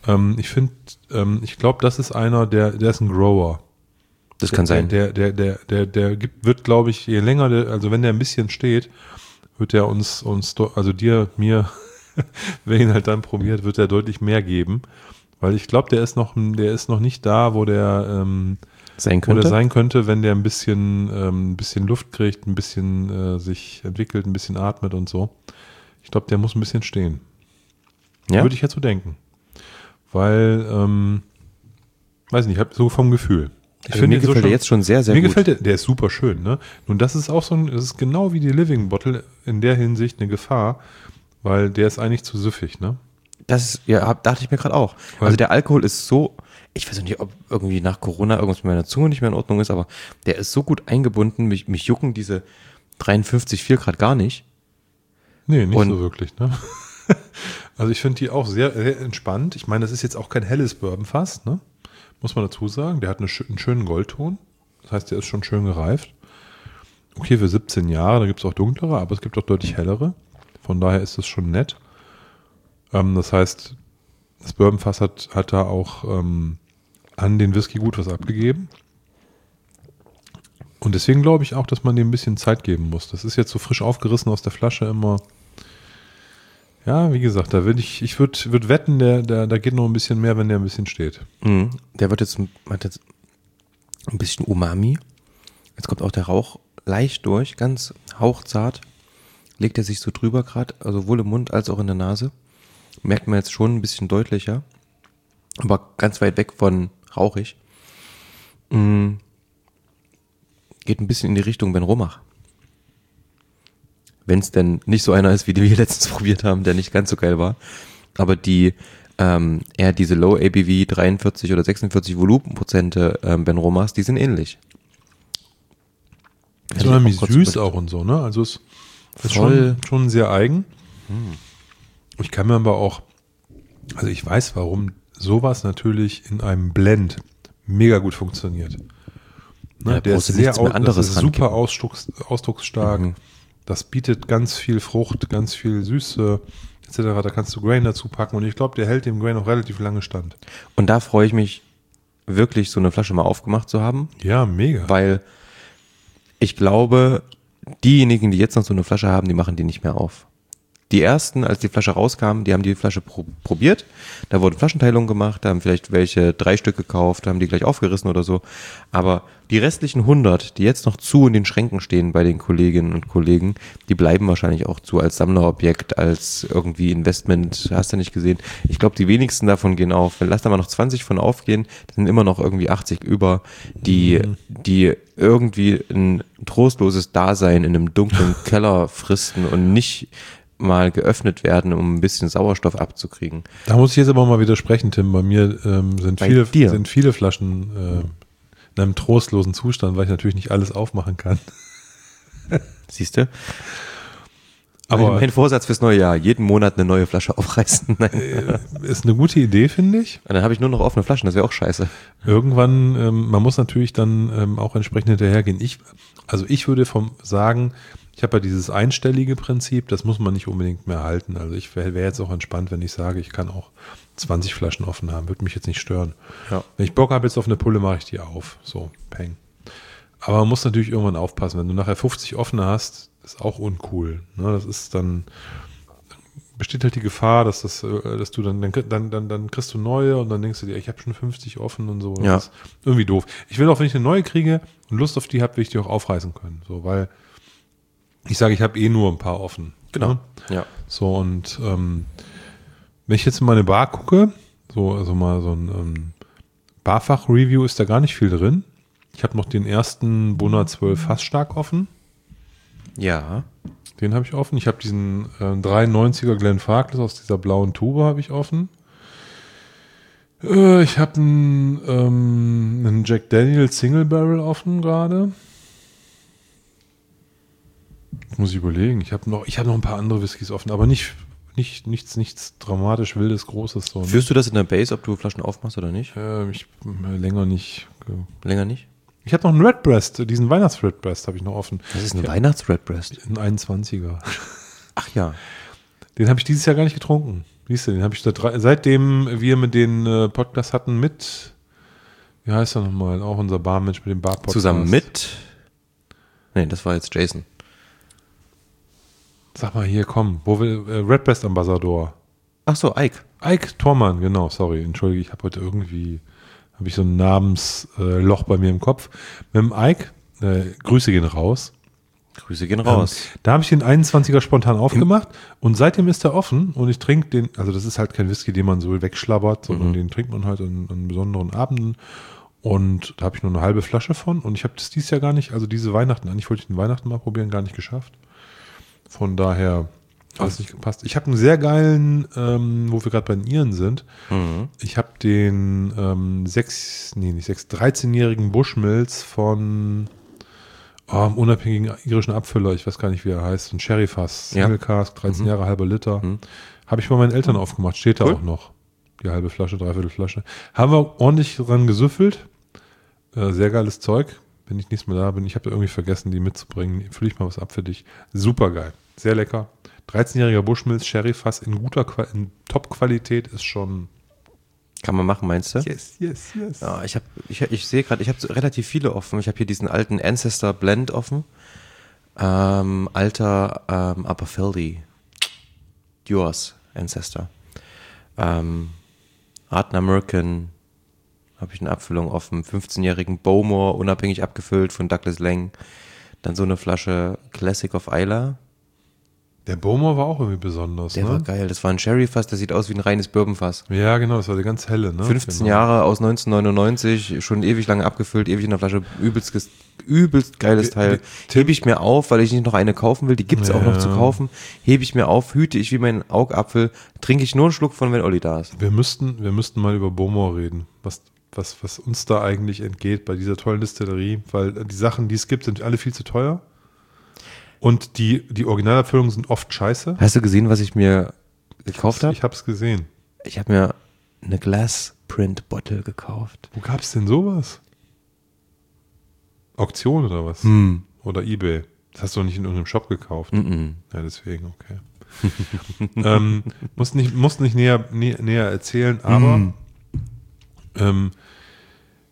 ich glaube, das ist einer, der ist ein Grower. Das kann sein. Der wird, glaube ich, je länger, also wenn der ein bisschen steht, wird der uns, also dir, mir, wer ihn halt dann probiert, wird er deutlich mehr geben. Weil ich glaube, der ist noch nicht da, wo der sein könnte, wenn der ein bisschen Luft kriegt, ein bisschen sich entwickelt, ein bisschen atmet und so. Ich glaube, der muss ein bisschen stehen. Ja? Würde ich jetzt so denken. Weil, weiß nicht, ich habe so vom Gefühl. Mir gefällt der jetzt schon sehr, sehr gut. Mir gefällt der ist super schön, ne? Nun, das ist auch das ist genau wie die Living Bottle in der Hinsicht eine Gefahr, weil der ist eigentlich zu süffig, ne? Dachte ich mir gerade auch. Also der Alkohol ist so, ich weiß nicht, ob irgendwie nach Corona irgendwas mit meiner Zunge nicht mehr in Ordnung ist, aber der ist so gut eingebunden, mich jucken diese 53,4 Grad gar nicht. Nee, nicht so wirklich, ne? Also ich finde die auch sehr, sehr entspannt. Ich meine, das ist jetzt auch kein helles Bourbonfass, ne? Muss man dazu sagen. Der hat einen schönen Goldton. Das heißt, der ist schon schön gereift. Okay, für 17 Jahre, da gibt es auch dunklere, aber es gibt auch deutlich hellere. Von daher ist das schon nett. Das heißt, das Bourbonfass hat da auch an den Whisky gut was abgegeben. Und deswegen glaube ich auch, dass man dem ein bisschen Zeit geben muss. Das ist jetzt so frisch aufgerissen aus der Flasche immer. Ja, wie gesagt, da ich würde wetten, da geht noch ein bisschen mehr, wenn der ein bisschen steht. Der hat jetzt ein bisschen Umami. Jetzt kommt auch der Rauch leicht durch, ganz hauchzart. Legt er sich so drüber gerade, also sowohl im Mund als auch in der Nase. Merkt man jetzt schon ein bisschen deutlicher. Aber ganz weit weg von rauchig. Geht ein bisschen in die Richtung Ben Romach. Wenn es denn nicht so einer ist, wie die wir letztens probiert haben, der nicht ganz so geil war. Aber eher diese Low ABV 43 oder 46 Volumenprozente Ben Romachs, die sind ähnlich. Ist unheimlich süß auch und so, ne? Also es ist schon sehr eigen. Ich kann mir aber auch, also ich weiß, warum sowas natürlich in einem Blend mega gut funktioniert. Ne? Ja, der ist super ausdrucksstark. Das bietet ganz viel Frucht, ganz viel Süße etc. Da kannst du Grain dazu packen und ich glaube, der hält dem Grain auch relativ lange stand. Und da freue ich mich wirklich so eine Flasche mal aufgemacht zu haben, Ja, mega. weil ich glaube, diejenigen, die jetzt noch so eine Flasche haben, die machen die nicht mehr auf. Die ersten, als die Flasche rauskam, die haben die Flasche probiert, da wurden Flaschenteilungen gemacht, da haben vielleicht welche 3 Stück gekauft, haben die gleich aufgerissen oder so, aber die restlichen 100, die jetzt noch zu in den Schränken stehen bei den Kolleginnen und Kollegen, die bleiben wahrscheinlich auch zu als Sammlerobjekt, als irgendwie Investment, hast du nicht gesehen. Ich glaube, die wenigsten davon gehen auf. Lass da mal noch 20 von aufgehen, das sind immer noch irgendwie 80 über, die irgendwie ein trostloses Dasein in einem dunklen Keller fristen und nicht mal geöffnet werden, um ein bisschen Sauerstoff abzukriegen. Da muss ich jetzt aber mal widersprechen, Tim. Bei mir sind viele Flaschen in einem trostlosen Zustand, weil ich natürlich nicht alles aufmachen kann. Siehst du? Aber mein Vorsatz fürs neue Jahr, jeden Monat eine neue Flasche aufreißen. ist eine gute Idee, finde ich. Und dann habe ich nur noch offene Flaschen, das wäre auch scheiße. Irgendwann, man muss natürlich dann auch entsprechend hinterhergehen. Ich würde sagen, ich habe ja dieses einstellige Prinzip, das muss man nicht unbedingt mehr halten. Also ich wäre jetzt auch entspannt, wenn ich sage, ich kann auch 20 Flaschen offen haben, würde mich jetzt nicht stören. Ja. Wenn ich Bock habe jetzt auf eine Pulle, mache ich die auf. So, peng. Aber man muss natürlich irgendwann aufpassen, wenn du nachher 50 offene hast, ist auch uncool. Ne? Das ist dann, besteht halt die Gefahr, dass du dann kriegst du neue und dann denkst du dir, ich habe schon 50 offen und so. Ja. Das ist irgendwie doof. Ich will auch, wenn ich eine neue kriege und Lust auf die habe, will ich die auch aufreißen können. So, weil ich sage, ich habe nur ein paar offen. Genau. Ne? Ja. So, und wenn ich jetzt in meine Bar gucke, also mal so ein Barfach-Review ist da gar nicht viel drin. Ich habe noch den ersten Bonner 12 Fassstark offen. Ja. Den habe ich offen. Ich habe diesen 93er Glenfarclas aus dieser blauen Tube habe ich offen. Ich habe einen Jack Daniel's Single Barrel offen gerade. Muss ich überlegen. Ich habe noch ein paar andere Whiskys offen, aber nichts dramatisch Wildes, Großes. So, ne? Führst du das in der Base, ob du Flaschen aufmachst oder nicht? Länger nicht. Länger nicht? Ich habe noch einen Redbreast, diesen Weihnachts-Redbreast habe ich noch offen. Das ist ein Weihnachts-Redbreast. Ein 21er. Ach ja. Den habe ich dieses Jahr gar nicht getrunken. Siehst du, den habe ich seitdem wir mit den Podcast hatten wie heißt er nochmal? Auch unser Barmensch mit dem Bar-Podcast. Zusammen mit? Nee, das war jetzt Jason. Sag mal hier, komm, wo will Redbreast Ambassador? Ach so, Ike. Ike Thormann, genau, sorry, entschuldige, ich habe heute habe ich so ein Namensloch bei mir im Kopf. Mit dem Ike, Grüße gehen raus. Grüße gehen raus. Da habe ich den 21er spontan aufgemacht und seitdem ist er offen und ich trinke den, also das ist halt kein Whisky, den man so wegschlabbert, sondern den trinkt man halt an besonderen Abenden und da habe ich nur eine halbe Flasche von und ich habe das dieses Jahr gar nicht, also diese Weihnachten, eigentlich wollte ich den Weihnachten mal probieren, gar nicht geschafft. Von daher hat es nicht gepasst. Ich habe einen sehr geilen, wo wir gerade bei den Iren sind. Ich habe den 13-jährigen Bushmills von unabhängigen irischen Abfüller, ich weiß gar nicht, wie er heißt, ein Sherry-Fass, Single Cask, 13 Jahre, halber Liter. Habe ich bei meinen Eltern aufgemacht, steht da auch noch. Die halbe Flasche, dreiviertel Flasche. Haben wir ordentlich dran gesüffelt. Sehr geiles Zeug. Wenn ich nächstes Mal da bin, ich habe irgendwie vergessen, die mitzubringen. Fülle ich mal was ab für dich. Super geil. Sehr lecker. 13-jähriger Bushmills, Sherry-Fass in Top-Qualität ist schon. Kann man machen, meinst du? Yes. Ja, ich sehe gerade, ich habe relativ viele offen. Ich habe hier diesen alten Ancestor Blend offen. Alter Aberfeldy. Yours, Ancestor. Art American habe ich eine Abfüllung offen. 15-jährigen Bowmore, unabhängig abgefüllt von Douglas Lang. Dann so eine Flasche Classic of Isla. Der Bowmore war auch irgendwie besonders. Der war geil. Das war ein Sherry-Fass, der sieht aus wie ein reines Bourbonfass. Ja, genau, das war der ganz helle. Ne? 15 Jahre aus 1999, schon ewig lange abgefüllt, ewig in der Flasche, übelst geiles Teil. Hebe ich mir auf, weil ich nicht noch eine kaufen will, die gibt's auch noch zu kaufen, hebe ich mir auf, hüte ich wie mein Augapfel, trinke ich nur einen Schluck von, wenn Olli da ist. Wir müssten mal über Bowmore reden, was uns da eigentlich entgeht bei dieser tollen Distillerie, weil die Sachen, die es gibt, sind alle viel zu teuer. Und die Originalabfüllungen sind oft scheiße. Hast du gesehen, was ich mir gekauft habe? Ich habe es gesehen. Ich habe mir eine Glass Print Bottle gekauft. Wo gab es denn sowas? Auktion oder was? Oder eBay? Das hast du doch nicht in irgendeinem Shop gekauft. Ja, deswegen, okay. Muss nicht näher erzählen, aber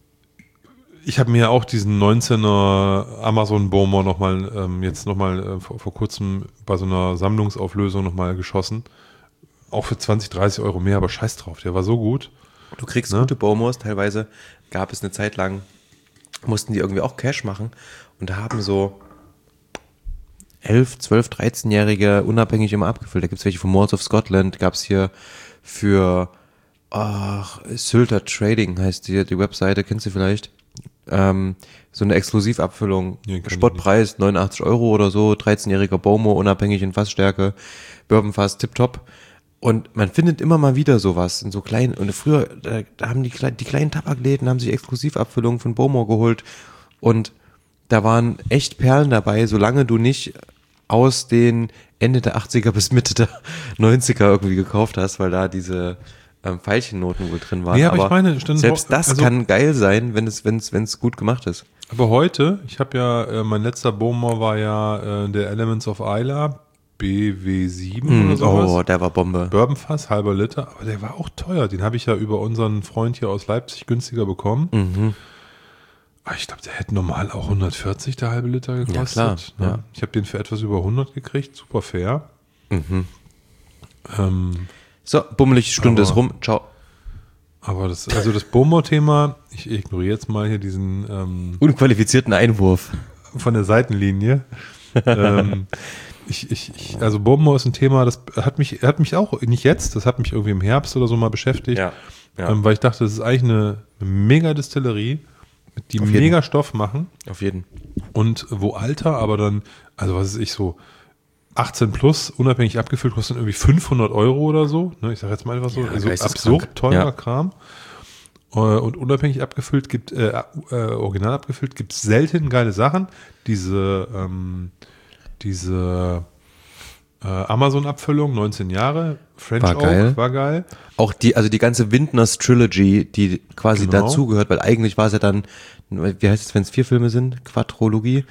Ich habe mir auch diesen 19er Amazon Bowmer nochmal vor kurzem bei so einer Sammlungsauflösung nochmal geschossen. Auch für 20, 30 Euro mehr, aber scheiß drauf, der war so gut. Du kriegst gute Bowmers, teilweise gab es eine Zeit lang, mussten die irgendwie auch Cash machen und da haben so 11, 12, 13-Jährige unabhängig immer abgefüllt. Da gibt es welche von Malls of Scotland, gab es hier für Sylter Trading heißt die Webseite, kennst du vielleicht? So eine Exklusivabfüllung, Nee, Spottpreis 89 Euro oder so, 13-jähriger Bowmo, unabhängig in Fassstärke, Bourbonfass, tipptopp. Und man findet immer mal wieder sowas in so kleinen, und früher, da haben die kleinen Tabakläden, haben sich Exklusivabfüllungen von Bowmo geholt und da waren echt Perlen dabei, solange du nicht aus den Ende der 80er bis Mitte der 90er irgendwie gekauft hast, weil da diese Veilchennoten wohl drin waren. Ja, aber ich meine, selbst das kann geil sein, wenn es gut gemacht ist. Aber heute, ich habe ja, mein letzter Bowmer war ja der Elements of Isla, BW7 oder sowas. Oh, der war Bombe. Bourbonfass, halber Liter, aber der war auch teuer. Den habe ich ja über unseren Freund hier aus Leipzig günstiger bekommen. Mhm. Aber ich glaube, der hätte normal auch 140 der halbe Liter gekostet. Ja, klar. Ne? Ja. Ich habe den für etwas über 100 gekriegt, super fair. Mhm. So, bummelige Stunde ist rum. Ciao. Aber das Bowmer-Thema, ich ignoriere jetzt mal hier diesen Unqualifizierten Einwurf. von der Seitenlinie. Also Bowmer ist ein Thema, das hat mich auch, nicht jetzt, das hat mich irgendwie im Herbst oder so mal beschäftigt, Ja. weil ich dachte, das ist eigentlich eine Mega-Distillerie, die mega Stoff machen Auf jeden. und wo Alter, aber dann, also was weiß ich, so 18 plus, unabhängig abgefüllt, kostet irgendwie 500 Euro oder so, ne? Ich sage jetzt mal einfach so, Ja, also geisteskrank. absurd teurer Ja. Kram. Und unabhängig abgefüllt original abgefüllt gibt es selten geile Sachen. Diese Amazon-Abfüllung, 19 Jahre, French War Oak, geil. war geil. Auch die ganze Wintners Trilogy, die quasi Genau. dazugehört, weil eigentlich war es ja dann, wie heißt es, wenn es 4 Filme sind? Quadrologie.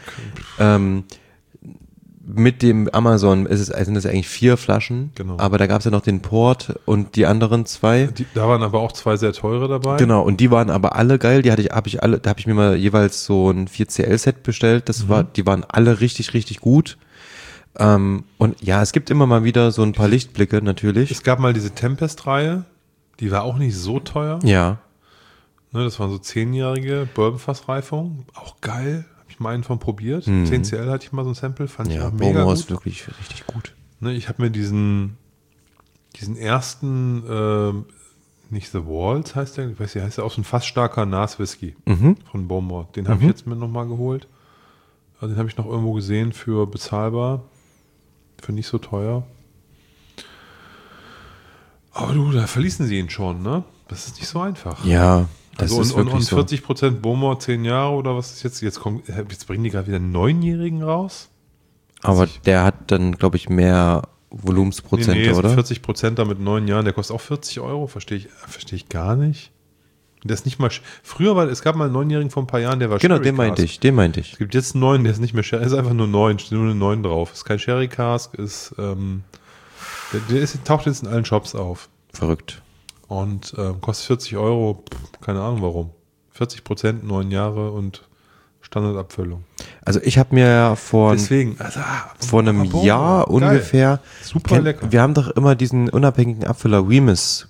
Mit dem Amazon sind es eigentlich 4 Flaschen, Genau. aber da gab es ja noch den Port und die anderen 2. Da waren aber auch 2 sehr teure dabei. Genau, und die waren aber alle geil, da habe ich mir mal jeweils so ein 4CL-Set bestellt, die waren alle richtig, richtig gut. Und ja, es gibt immer mal wieder so ein paar Lichtblicke natürlich. Es gab mal diese Tempest-Reihe, die war auch nicht so teuer. Ja, Ne, das waren so 10-jährige Bourbonfassreifung, auch geil. Habe ich mal einen von probiert. 10 CL hatte ich mal so ein Sample, fand ich auch mega Bowmor gut. ist wirklich richtig gut. Ne, ich habe mir diesen ersten, nicht The Walls heißt der, ich weiß nicht, heißt der auch so ein fast starker Nas-Whisky von Bowmor. Den habe ich jetzt mir nochmal geholt. Also den habe ich noch irgendwo gesehen für bezahlbar, für nicht so teuer. Aber du, da verließen sie ihn schon, ne? Das ist nicht so einfach. Ja, das Also ist und wirklich so. 40% Bowmor 10 Jahre oder was ist jetzt? Jetzt bringen die gerade wieder einen 9-Jährigen raus? Aber der hat dann, glaube ich, mehr Volumensprozente, Nee, oder? 40% da mit 9 Jahren, der kostet auch 40 Euro, verstehe ich gar nicht. Der ist nicht mal, früher es gab mal einen 9-Jährigen vor ein paar Jahren, der war Genau, Sherry den meinte Cask. ich, den meinte ich. Es gibt jetzt einen 9, der ist nicht mehr Sherry, ist einfach nur 9, steht nur eine 9 drauf. Ist kein Sherry Cask, taucht jetzt in allen Shops auf. Verrückt. Und kostet 40 Euro, keine Ahnung warum. 40%, 9 Jahre und Standardabfüllung. Also ich habe mir ja vor Deswegen, einem Bowmor, Jahr geil. ungefähr, Super lecker. wir haben doch immer diesen unabhängigen Abfüller Weems.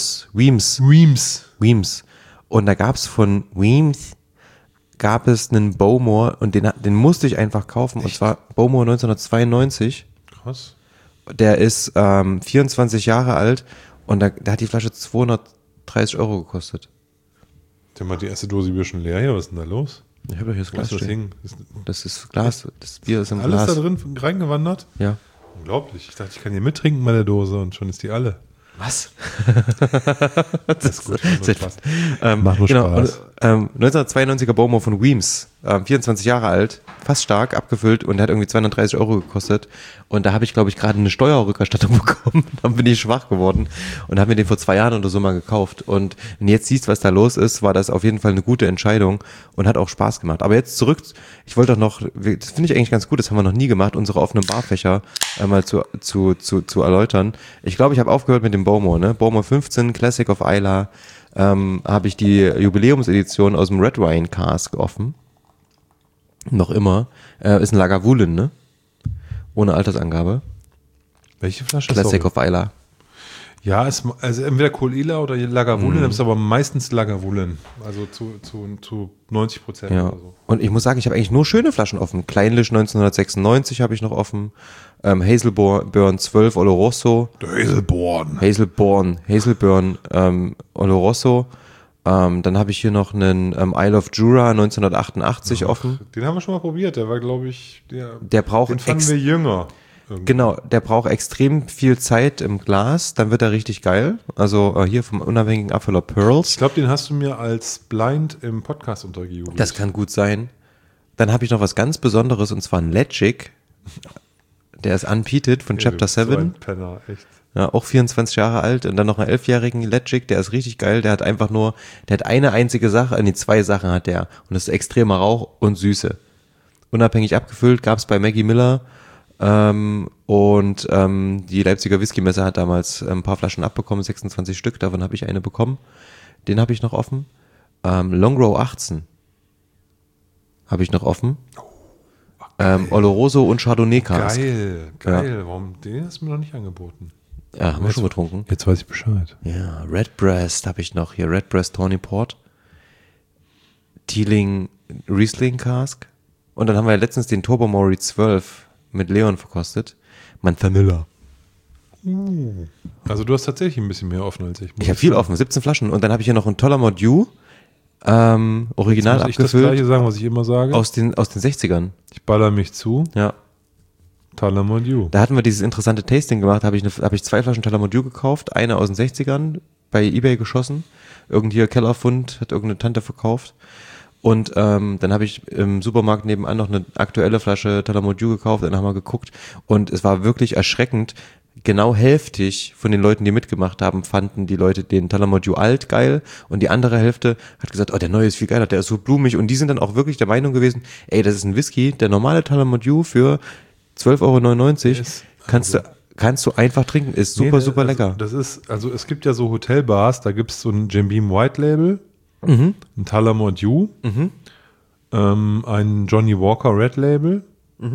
Reams. Und da gab es von Weems einen Bowmor und den musste ich einfach kaufen. Und zwar Bowmor 1992. Krass. Der ist 24 Jahre alt und da hat die Flasche 230 Euro gekostet. Der mal die erste Dose Bier schon leer hier, was ist denn da los? Ich habe doch hier das Wo Glas ist das stehen. Ding? Das ist Glas, das Bier ist im Alles Glas. da drin reingewandert? Ja. Unglaublich. Ich dachte, ich kann hier mittrinken bei der Dose und schon ist die alle. Was? Das ist gut. Macht nur Spaß. Macht nur Spaß. Und, 1992er Bowmor von Weems, 24 Jahre alt, fast stark abgefüllt und der hat irgendwie 230 Euro gekostet. Und da habe ich, glaube ich, gerade eine Steuerrückerstattung bekommen. Dann bin ich schwach geworden und habe mir den vor 2 Jahren oder so mal gekauft. Und wenn du jetzt siehst, was da los ist, war das auf jeden Fall eine gute Entscheidung und hat auch Spaß gemacht. Aber jetzt zurück, ich wollte doch noch, das finde ich eigentlich ganz gut, das haben wir noch nie gemacht, unsere offenen Barfächer mal zu erläutern. Ich glaube, ich habe aufgehört mit dem Bowmor, ne? Bowmor 15, Classic of Isla, habe ich die Jubiläumsedition aus dem Red Wine Cask offen. Noch immer. Ist ein Lagavulin, ne? Ohne Altersangabe. Welche Flasche? Classic of Isla. Ja, also entweder Kohl Ila oder Lagavulin, ist aber meistens Lagavulin. Also zu 90% Ja. oder so. Und ich muss sagen, ich habe eigentlich nur schöne Flaschen offen. Kleinlich 1996 habe ich noch offen. Hazelburn 12 Oloroso. Der Hazelborn. Hazelburn Oloroso. Dann habe ich hier noch einen Isle of Jura 1988 offen. Den haben wir schon mal probiert. Der war, glaube ich, Der braucht den fanden wir jünger. Genau, der braucht extrem viel Zeit im Glas, dann wird er richtig geil. Also hier vom unabhängigen Apfeler Pearls. Ich glaube, den hast du mir als Blind im Podcast untergejubelt. Das kann gut sein. Dann habe ich noch was ganz Besonderes und zwar ein Legic. Der ist unpeated von Chapter So 7. ein Penner, echt. Ja, auch 24 Jahre alt und dann noch einen 11-jährigen Legic, der ist richtig geil. Der hat einfach nur, der hat eine einzige Sache, zwei Sachen hat der. Und das ist extremer Rauch und Süße. Unabhängig abgefüllt, gab es bei Maggie Miller. Die Leipziger Whisky-Messe hat damals ein paar Flaschen abbekommen, 26 Stück, davon habe ich eine bekommen. Den habe ich noch offen. Longrow 18 habe ich noch offen. Oloroso und Chardonnay Cask. Geil. Warum? Den hast du mir noch nicht angeboten. Ja, haben wir schon getrunken. Jetzt weiß ich Bescheid. Ja, Redbreast habe ich noch hier. Redbreast Tawny Port. Teeling Riesling Cask. Und dann haben wir ja letztens den Tobermory 12 mit Leon verkostet. Vanilla. Also du hast tatsächlich ein bisschen mehr offen als ich. Ich habe viel offen, 17 Flaschen. Und dann habe ich hier noch einen Tullamore Dew, original Muss ich das abgefüllt. Gleiche sagen, was ich immer sage? Aus den 60ern. Ich baller mich zu. Ja. Tullamore Dew. Da hatten wir dieses interessante Tasting gemacht, habe ich 2 Flaschen Tullamore Dew gekauft, eine aus den 60ern, bei eBay geschossen. Irgendwie Kellerfund, hat irgendeine Tante verkauft. Und dann habe ich im Supermarkt nebenan noch eine aktuelle Flasche Tullamore Dew gekauft, dann haben wir geguckt und es war wirklich erschreckend. Genau hälftig von den Leuten, die mitgemacht haben, fanden die Leute den Tullamore Dew alt geil und die andere Hälfte hat gesagt, oh, der neue ist viel geiler, der ist so blumig und die sind dann auch wirklich der Meinung gewesen, ey, das ist ein Whisky, der normale Tullamore Dew für 12,99 € kannst du einfach trinken, ist super, super lecker. Das ist, also es gibt ja so Hotelbars, da gibt es so ein Jim Beam White Label, ein Tullamore Dew, ein Johnny Walker Red Label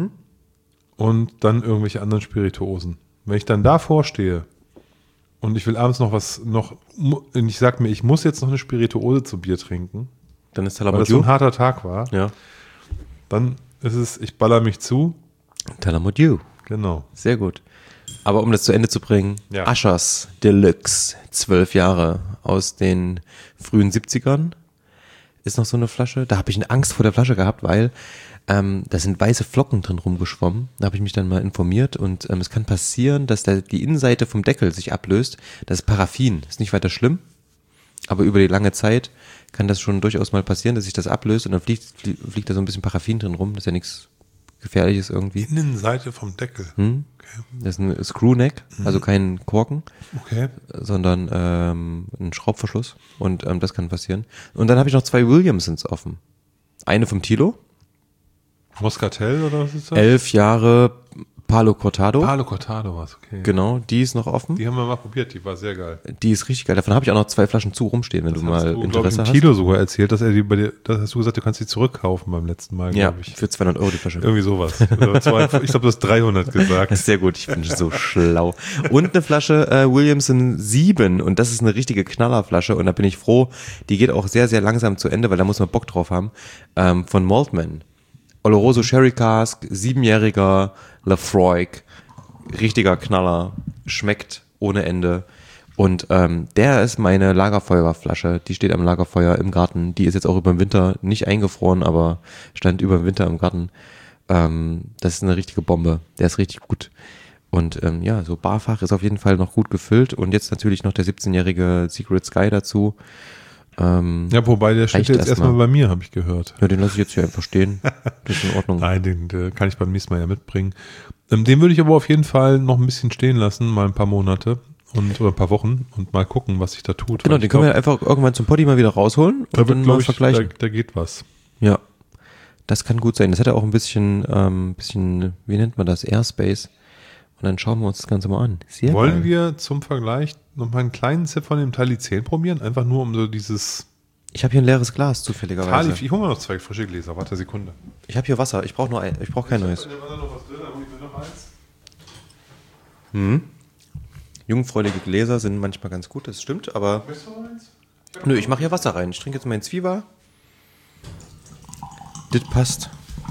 und dann irgendwelche anderen Spirituosen. Wenn ich dann davor stehe und ich will abends und ich sag mir, ich muss jetzt noch eine Spirituose zu Bier trinken, Dann ist weil Tullamore das so Dew. ein harter Tag war, Ja. dann ist es, ich baller mich zu. Tullamore Dew. Genau. Sehr gut. Aber um das zu Ende zu bringen, Ja. Ushers Deluxe, 12 Jahre aus den frühen 70ern, ist noch so eine Flasche. Da habe ich eine Angst vor der Flasche gehabt, weil da sind weiße Flocken drin rumgeschwommen. Da habe ich mich dann mal informiert und es kann passieren, dass die Innenseite vom Deckel sich ablöst. Das ist Paraffin, ist nicht weiter schlimm, aber über die lange Zeit kann das schon durchaus mal passieren, dass sich das ablöst und dann fliegt da so ein bisschen Paraffin drin rum. Das ist ja nichts Gefährliches irgendwie. Innenseite vom Deckel. Okay. Das ist ein Screwneck, also kein Korken, Okay. sondern ein Schraubverschluss und das kann passieren. Und dann habe ich noch 2 Williamsons offen. Eine vom Tilo, Moscatel oder was ist das? 11 Jahre Palo Cortado. Palo Cortado war es, okay. Genau, die ist noch offen. Die haben wir mal probiert, die war sehr geil. Die ist richtig geil. Davon habe ich auch noch 2 Flaschen zu rumstehen, wenn du mal Interesse hast. Tilo sogar erzählt, dass er die bei dir, das hast du gesagt, du kannst die zurückkaufen beim letzten Mal, Ja, glaube ich. für 200 € die Flasche. Irgendwie sowas. Ich glaube, du hast 300 gesagt. Das ist sehr gut, ich bin so schlau. Und eine Flasche Williamson 7 und das ist eine richtige Knallerflasche und da bin ich froh, die geht auch sehr, sehr langsam zu Ende, weil da muss man Bock drauf haben, von Maltman. Oloroso Sherry Cask, 7-jähriger Lafroig, richtiger Knaller, schmeckt ohne Ende und der ist meine Lagerfeuerflasche, die steht am Lagerfeuer im Garten, die ist jetzt auch über den Winter nicht eingefroren, aber stand über den Winter im Garten. Das ist eine richtige Bombe, der ist richtig gut. Und ja, so Barfach ist auf jeden Fall noch gut gefüllt und jetzt natürlich noch der 17-jährige Secret Sky dazu. Ja, wobei der steht reicht jetzt erstmal bei mir, habe ich gehört. Ja, den lasse ich jetzt hier einfach stehen. Das ist in Ordnung. Nein, den kann ich beim nächsten Mal ja mitbringen. Den würde ich aber auf jeden Fall noch ein bisschen stehen lassen, mal ein paar Monate oder ein paar Wochen und mal gucken, was sich da tut. Genau, Weil den ich können wir glaub, einfach irgendwann zum Poddy mal wieder rausholen und da wird, dann mal glaube ich, vergleichen. da geht was. Ja, das kann gut sein. Das hat ja auch ein bisschen, wie nennt man das, Airspace, Und dann schauen wir uns das Ganze mal an. Sehr Wollen geil. wir zum Vergleich noch mal einen kleinen Zip von dem Tali 10 probieren? Einfach nur um so dieses Ich habe hier ein leeres Glas, zufälligerweise. Tali. Ich hole mal noch 2 frische Gläser. Warte eine Sekunde. Ich habe hier Wasser. Ich brauche nur ein. Ich brauche kein neues. In dem anderen noch was drin, aber ich will noch eins. Jungfräuliche Gläser sind manchmal ganz gut, das stimmt, aber Möchtest du noch eins? nö, ich mache hier Wasser rein. Ich trinke jetzt meinen Zwieber. Das passt.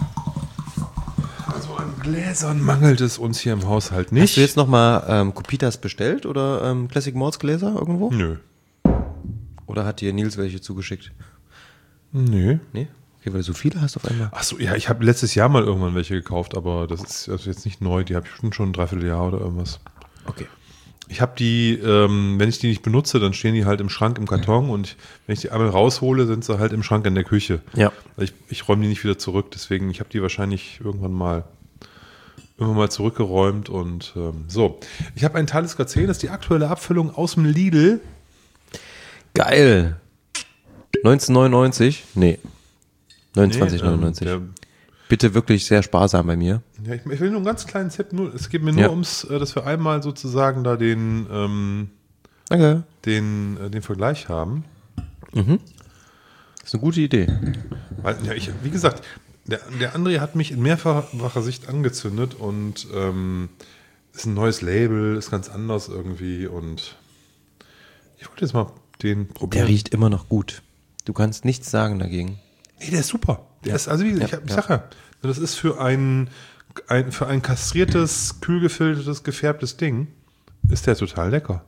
Also an Gläsern mangelt es uns hier im Haushalt nicht. Hast du jetzt nochmal Copitas bestellt oder Classic Malts Gläser irgendwo? Nö. Oder hat dir Nils welche zugeschickt? Nö. Nee? Okay, weil du so viele hast auf einmal. Achso, ja, ich habe letztes Jahr mal irgendwann welche gekauft, aber das ist also jetzt nicht neu. Die habe ich schon ein Dreivierteljahr oder irgendwas. Okay. Ich habe die, wenn ich die nicht benutze, dann stehen die halt im Schrank im Karton und wenn ich die einmal raushole, sind sie halt im Schrank in der Küche. Ja. Ich räume die nicht wieder zurück, deswegen, ich habe die wahrscheinlich irgendwann mal zurückgeräumt und so. Ich habe einen Talisker 10, das ist die aktuelle Abfüllung aus dem Lidl. Geil. 1999? Nee. 29,99. Bitte wirklich sehr sparsam bei mir. Ja, ich will nur einen ganz kleinen Tipp. Es geht mir nur ums, dass wir einmal sozusagen da den Danke. den Vergleich haben. Das ist eine gute Idee. Weil, ja, wie gesagt, der André hat mich in mehrfacher Sicht angezündet und ist ein neues Label, ist ganz anders irgendwie und ich wollte jetzt mal den probieren. Der riecht immer noch gut. Du kannst nichts sagen dagegen. Nee, der ist super. Der ist, also wie gesagt, ich sag ja, das ist für ein kastriertes, kühl gefiltertes, gefärbtes Ding, ist der total lecker.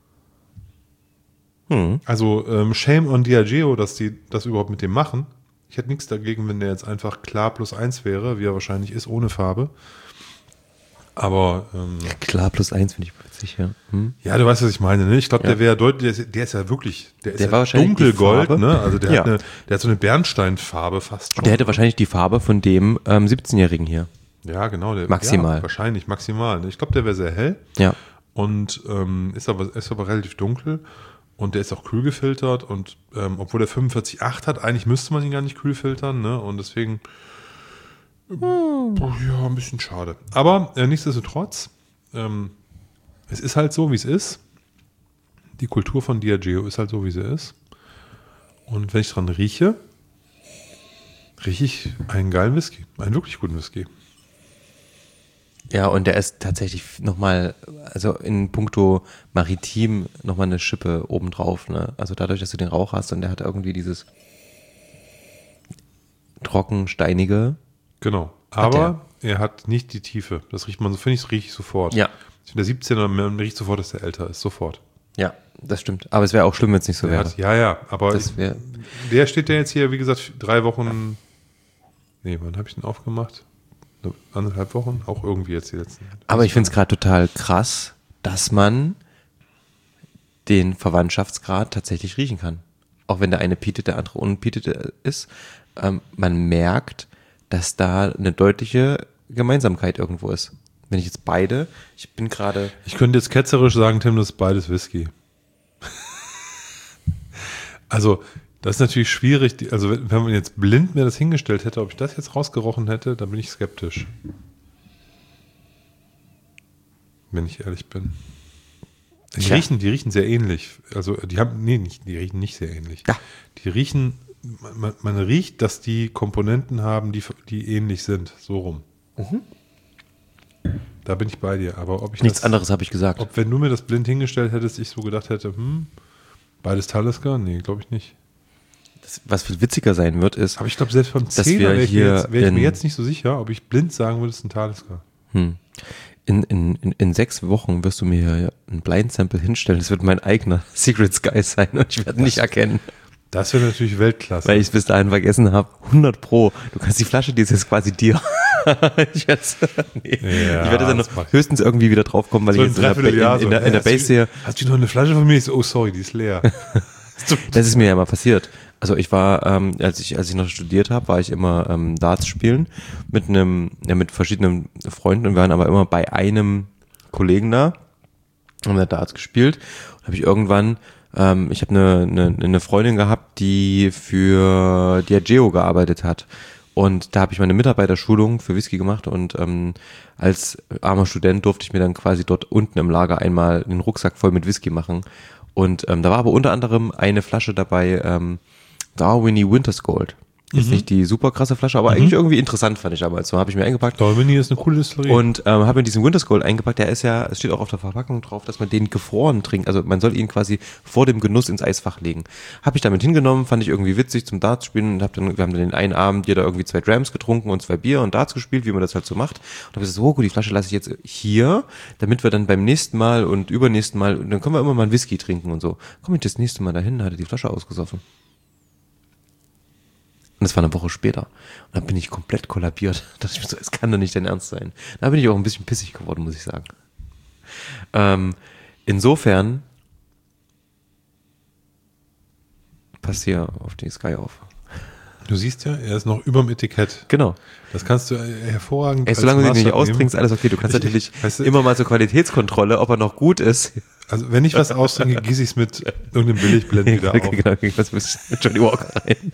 Also shame on Diageo, dass die das überhaupt mit dem machen. Ich hätte nichts dagegen, wenn der jetzt einfach klar +1 wäre, wie er wahrscheinlich ist, ohne Farbe. Aber Klar, +1 finde ich witzig, ja. ja, du weißt, was ich meine, ne? Ich glaube, der wäre deutlich, der ist ja wirklich, der ist Der ja war wahrscheinlich die dunkelgold, Farbe. ne? Also der Ja. der hat so eine Bernsteinfarbe fast schon. Der hätte wahrscheinlich die Farbe von dem 17-Jährigen hier. Ja, genau. Maximal. Ja, wahrscheinlich, maximal. Ich glaube, der wäre sehr hell Ja. und ist aber relativ dunkel und der ist auch kühl gefiltert und obwohl der 45,8 hat, eigentlich müsste man ihn gar nicht kühl filtern, ne? Und deswegen ja, ein bisschen schade. Aber nichtsdestotrotz, es ist halt so, wie es ist. Die Kultur von Diageo ist halt so, wie sie ist. Und wenn ich dran rieche ich einen geilen Whisky. Einen wirklich guten Whisky. Ja, und der ist tatsächlich nochmal, also in puncto maritim nochmal eine Schippe obendrauf, ne? Also dadurch, dass du den Rauch hast und der hat irgendwie dieses trocken, steinige. Genau. Aber er hat nicht die Tiefe. Das riecht man so, finde ich, rieche ich sofort. Ja. Ich finde, der 17er, man riecht sofort, dass der älter ist. Sofort. Ja, das stimmt. Aber es wäre auch schlimm, wenn es nicht so Der wäre. hat, ja, aber Das wär, der steht ja jetzt hier, wie gesagt, 3 Wochen. Nee, wann habe ich den aufgemacht? 1,5 Wochen? Auch irgendwie jetzt die letzten. aber ich finde es gerade total krass, dass man den Verwandtschaftsgrad tatsächlich riechen kann. Auch wenn der eine pietet, der andere unpietet ist. Man merkt, dass da eine deutliche Gemeinsamkeit irgendwo ist. Wenn ich jetzt beide, ich bin gerade, Ich könnte jetzt ketzerisch sagen, Tim, das ist beides Whisky. Also, das ist natürlich schwierig. Also, wenn man jetzt blind mir das hingestellt hätte, ob ich das jetzt rausgerochen hätte, dann bin ich skeptisch. Wenn ich ehrlich bin. Die Tja. riechen sehr ähnlich. Also, die riechen nicht sehr ähnlich. Ja. Die riechen, man riecht, dass die Komponenten haben, die ähnlich sind. So rum. Da bin ich bei dir. Aber ob ich nichts anderes habe ich gesagt. ob, wenn du mir das blind hingestellt hättest, ich so gedacht hätte, beides Talisker? Nee, glaube ich nicht. Was viel witziger sein wird, ist, Aber ich glaube, selbst beim Dass 10er wir wäre ich, hier wär ich mir in- jetzt nicht so sicher, ob ich blind sagen würde, es ist ein Talisker. in 6 Wochen wirst du mir hier ein Blind Sample hinstellen. Das wird mein eigener Secret Sky sein und ich werde nicht erkennen, Das wäre natürlich Weltklasse. weil ich es bis dahin vergessen habe. 100 Pro. Du kannst die Flasche, die ist jetzt quasi dir. ich werde dann das noch macht- höchstens irgendwie wieder draufkommen, weil so ich ein jetzt in der Dreivierteljahr Base sehe. Hast du noch eine Flasche von mir? Ich so, oh sorry, die ist leer. Das ist mir ja mal passiert. Also ich war, als ich noch studiert habe, war ich immer Darts spielen mit verschiedenen Freunden und wir waren aber immer bei einem Kollegen da, haben da Darts gespielt und habe ich irgendwann, ich habe eine Freundin gehabt, die für Diageo gearbeitet hat Und da habe ich meine Mitarbeiterschulung für Whisky gemacht und als armer Student durfte ich mir dann quasi dort unten im Lager einmal den Rucksack voll mit Whisky machen. Und da war aber unter anderem eine Flasche dabei, Darwini Winter's Gold. Ist nicht die super krasse Flasche, aber eigentlich irgendwie interessant, fand ich damals. So habe ich mir eingepackt. Darwini ist eine coole Distillerie. Und habe mir diesen Winter's Gold eingepackt. Der ist ja, es steht auch auf der Verpackung drauf, dass man den gefroren trinkt. Also man soll ihn quasi vor dem Genuss ins Eisfach legen. Habe ich damit hingenommen, fand ich irgendwie witzig zum Darts spielen. Und wir haben dann den einen Abend jeder irgendwie 2 Drams getrunken und 2 Bier und Darts gespielt, wie man das halt so macht. Und habe gesagt, so gut, die Flasche lasse ich jetzt hier, damit wir dann beim nächsten Mal und übernächsten Mal, und dann können wir immer mal einen Whisky trinken und so. Komm ich das nächste Mal dahin, hatte die Flasche ausgesoffen. Und das war eine Woche später. Und dann bin ich komplett kollabiert. Da dachte ich mir so, es kann doch nicht dein Ernst sein. Da bin ich auch ein bisschen pissig geworden, muss ich sagen. Insofern passt hier auf die Sky auf. Du siehst ja, er ist noch überm Etikett. Genau. Das kannst du hervorragend. Ey, solange du dich nicht austrinkst, alles okay. Du kannst natürlich immer mal zur Qualitätskontrolle, ob er noch gut ist. Also wenn ich was austrinke, gieße ich es mit irgendeinem Billigblend wieder auf. Genau, was mit Johnny Walker rein.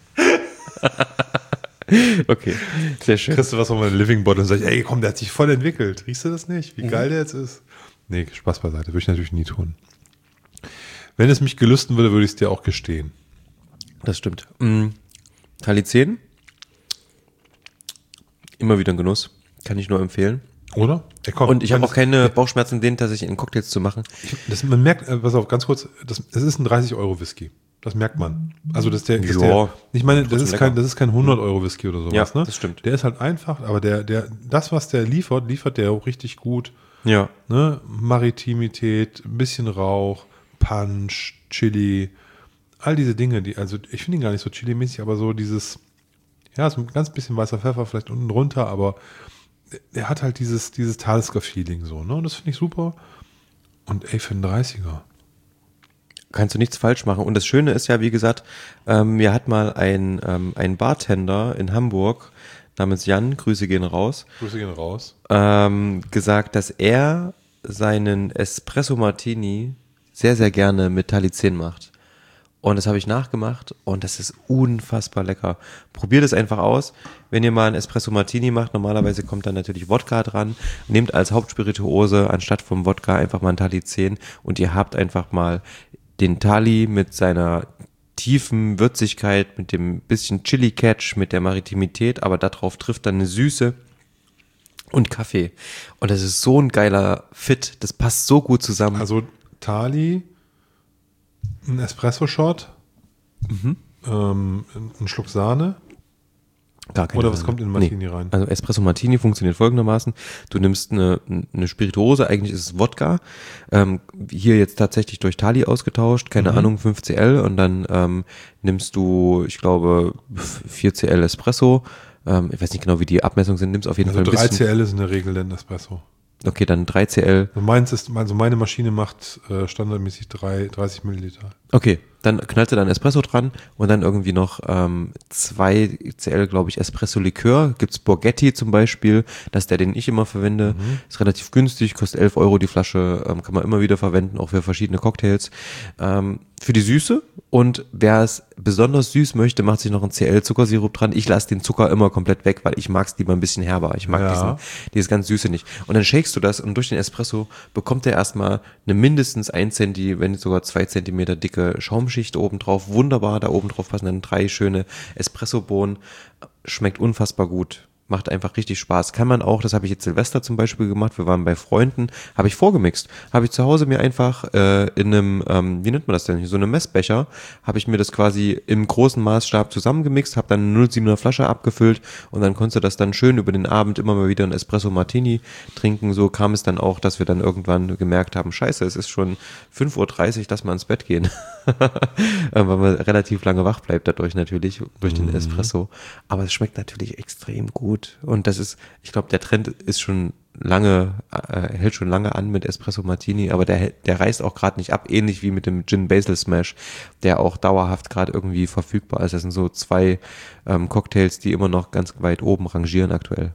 Okay, sehr schön. Kriegst du was von meinem Living Bottle und sagst, ey komm, der hat sich voll entwickelt. Riechst du das nicht? Wie geil der jetzt ist? Nee, Spaß beiseite. Würde ich natürlich nie tun. Wenn es mich gelüsten würde, würde ich es dir auch gestehen. Das stimmt. Talizien. Immer wieder ein Genuss. Kann ich nur empfehlen. Oder? Ey, komm, und ich habe auch keine Bauchschmerzen, den tatsächlich in Cocktails zu machen. Man merkt, pass auf, ganz kurz, es ist ein 30-Euro-Whisky. Das merkt man. Also ich meine, das ist kein 100-Euro-Whisky oder sowas, ja, ne? Das stimmt. Der ist halt einfach, aber das, was der liefert der auch richtig gut. Ja. Ne? Maritimität, ein bisschen Rauch, Punch, Chili, all diese Dinge, also ich finde ihn gar nicht so chili-mäßig, aber so dieses, ja, so ein ganz bisschen weißer Pfeffer vielleicht unten drunter, aber er hat halt dieses Talisker-Feeling so, ne? Und das finde ich super. Und ey, für einen 30er. Kannst du nichts falsch machen. Und das Schöne ist ja, wie gesagt, mir hat mal ein Bartender in Hamburg namens Jan, Grüße gehen raus, gesagt, dass er seinen Espresso Martini sehr, sehr gerne mit Talizien macht. Und das habe ich nachgemacht und das ist unfassbar lecker. Probiert es einfach aus. Wenn ihr mal einen Espresso Martini macht, normalerweise kommt dann natürlich Wodka dran. Nehmt als Hauptspirituose anstatt vom Wodka einfach mal einen Talizien und ihr habt einfach mal den Tali mit seiner tiefen Würzigkeit, mit dem bisschen Chili-Catch, mit der Maritimität, aber darauf trifft dann eine Süße und Kaffee. Und das ist so ein geiler Fit, das passt so gut zusammen. Also Tali, ein Espresso-Shot, ein Schluck Sahne. Gar keine Oder was Ahnung. kommt in den Martini rein? Also Espresso Martini funktioniert folgendermaßen. Du nimmst eine Spirituose, eigentlich ist es Wodka, hier jetzt tatsächlich durch Tali ausgetauscht, keine Ahnung, 5cl und dann nimmst du, ich glaube, 4cl Espresso, ich weiß nicht genau, wie die Abmessungen sind, nimmst auf jeden Fall ein bisschen. 3cl ist in der Regel der Espresso. Okay, dann 3cl. Meine Maschine macht standardmäßig 30 Milliliter. Okay, dann knallst du da einen Espresso dran und dann irgendwie noch 2cl, glaube ich, Espresso-Likör. Gibt's Borghetti zum Beispiel, das ist der, den ich immer verwende. Ist relativ günstig, kostet 11 Euro die Flasche, kann man immer wieder verwenden, auch für verschiedene Cocktails. Für die Süße und wer es besonders süß möchte, macht sich noch einen CL-Zuckersirup dran. Ich lasse den Zucker immer komplett weg, weil ich mag es lieber ein bisschen herber. Ich mag dieses ganz Süße nicht. Und dann shakest du das und durch den Espresso bekommt er erstmal eine mindestens 1 Zentimeter, wenn nicht sogar 2 Zentimeter dicke Schaumschicht oben drauf. Wunderbar, da oben drauf passen dann 3 schöne Espressobohnen. Schmeckt unfassbar gut. Macht einfach richtig Spaß. Kann man auch, das habe ich jetzt Silvester zum Beispiel gemacht, wir waren bei Freunden, habe ich vorgemixt. Habe ich zu Hause mir einfach in einem, wie nennt man das denn, so einem Messbecher, habe ich mir das quasi im großen Maßstab zusammengemixt, habe dann eine 0,7er Flasche abgefüllt und dann konntest du das dann schön über den Abend immer mal wieder ein Espresso Martini trinken. So kam es dann auch, dass wir dann irgendwann gemerkt haben, scheiße, es ist schon 5:30 Uhr, lass mal ins Bett gehen. Weil man relativ lange wach bleibt dadurch natürlich, durch den Espresso. Aber es schmeckt natürlich extrem gut. Und das ist, ich glaube, der Trend ist schon lange, hält schon lange an mit Espresso Martini, aber der reißt auch gerade nicht ab, ähnlich wie mit dem Gin Basil Smash, der auch dauerhaft gerade irgendwie verfügbar ist. Das sind so 2 Cocktails, die immer noch ganz weit oben rangieren aktuell.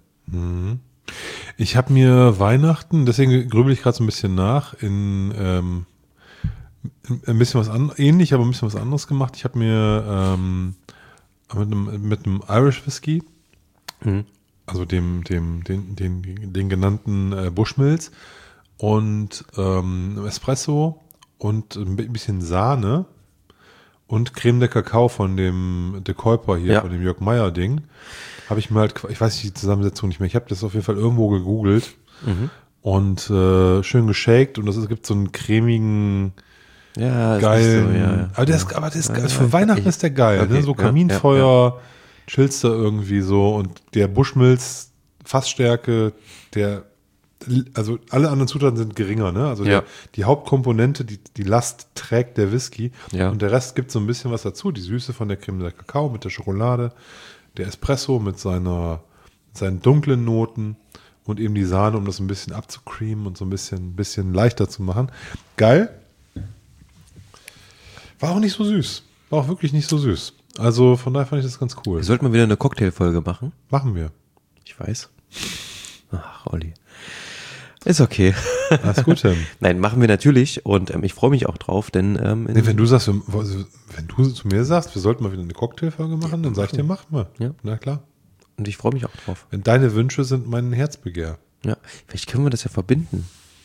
Ich habe mir Weihnachten, deswegen grübel ich gerade so ein bisschen nach, ein bisschen was ähnlich, aber ein bisschen was anderes gemacht. Ich habe mir mit einem Irish Whisky Also den genannten Bushmills und Espresso und ein bisschen Sahne und Creme de Cacao von dem De Kuyper hier, von dem Jörg Meyer Ding. Habe ich mir halt, ich weiß die Zusammensetzung nicht mehr, ich habe das auf jeden Fall irgendwo gegoogelt und schön geshakt und es gibt so einen cremigen, geilen, aber der ist geil. Für Weihnachten ist der geil, ne? So Kaminfeuer, chillst da irgendwie so und der Bushmills Fassstärke, also alle anderen Zutaten sind geringer, ne? Also die Hauptkomponente, die Last trägt der Whisky und der Rest gibt so ein bisschen was dazu. Die Süße von der Creme de Cacao mit der Schokolade, der Espresso mit seinen dunklen Noten und eben die Sahne, um das ein bisschen abzucreamen und so ein bisschen leichter zu machen. Geil. War auch nicht so süß. War auch wirklich nicht so süß. Also von daher fand ich das ganz cool. Wir sollten mal wieder eine Cocktailfolge machen. Machen wir. Ich weiß. Ach, Olli. Ist okay. Alles gut, Tim. Nein, machen wir natürlich und ich freue mich auch drauf, denn wenn du zu mir sagst, wir sollten mal wieder eine Cocktailfolge machen, dann sag ich dir, machen wir. Ja. Na klar. Und ich freue mich auch drauf. Wenn deine Wünsche sind mein Herzbegehr. Ja, vielleicht können wir das ja verbinden.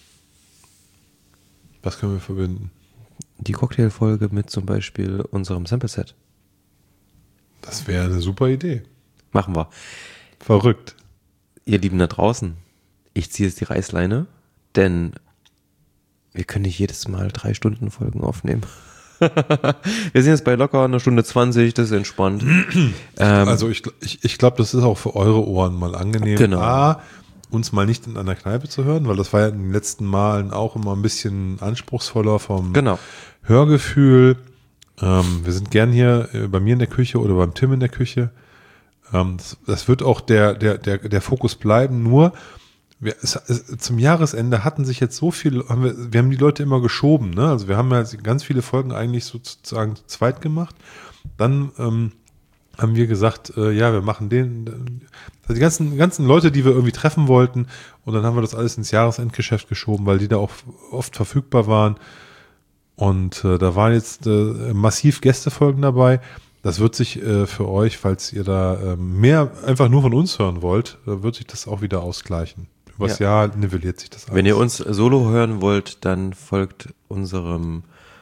Was können wir verbinden? Die Cocktailfolge mit zum Beispiel unserem Sample-Set. Das wäre eine super Idee. Machen wir. Verrückt. Ihr Lieben da draußen, ich ziehe jetzt die Reißleine, denn wir können nicht jedes Mal 3-Stunden-Folgen aufnehmen. Wir sind jetzt bei locker 1:20, das ist entspannt. Also ich glaube, das ist auch für eure Ohren mal angenehm. Genau. Uns mal nicht in einer Kneipe zu hören, weil das war ja in den letzten Malen auch immer ein bisschen anspruchsvoller vom Hörgefühl. Wir sind gern hier bei mir in der Küche oder beim Tim in der Küche. Das wird auch der Fokus bleiben. Nur zum Jahresende hatten sich jetzt so viele, wir haben die Leute immer geschoben, ne? Also wir haben ja ganz viele Folgen eigentlich sozusagen zu zweit gemacht. Dann haben wir gesagt, wir machen die ganzen Leute, die wir irgendwie treffen wollten, und dann haben wir das alles ins Jahresendgeschäft geschoben, weil die da auch oft verfügbar waren. Und da waren jetzt massiv Gästefolgen dabei. Das wird sich für euch, falls ihr da mehr einfach nur von uns hören wollt, wird sich das auch wieder ausgleichen. Übers Jahr nivelliert sich das alles. Wenn ihr uns solo hören wollt, dann folgt unserem,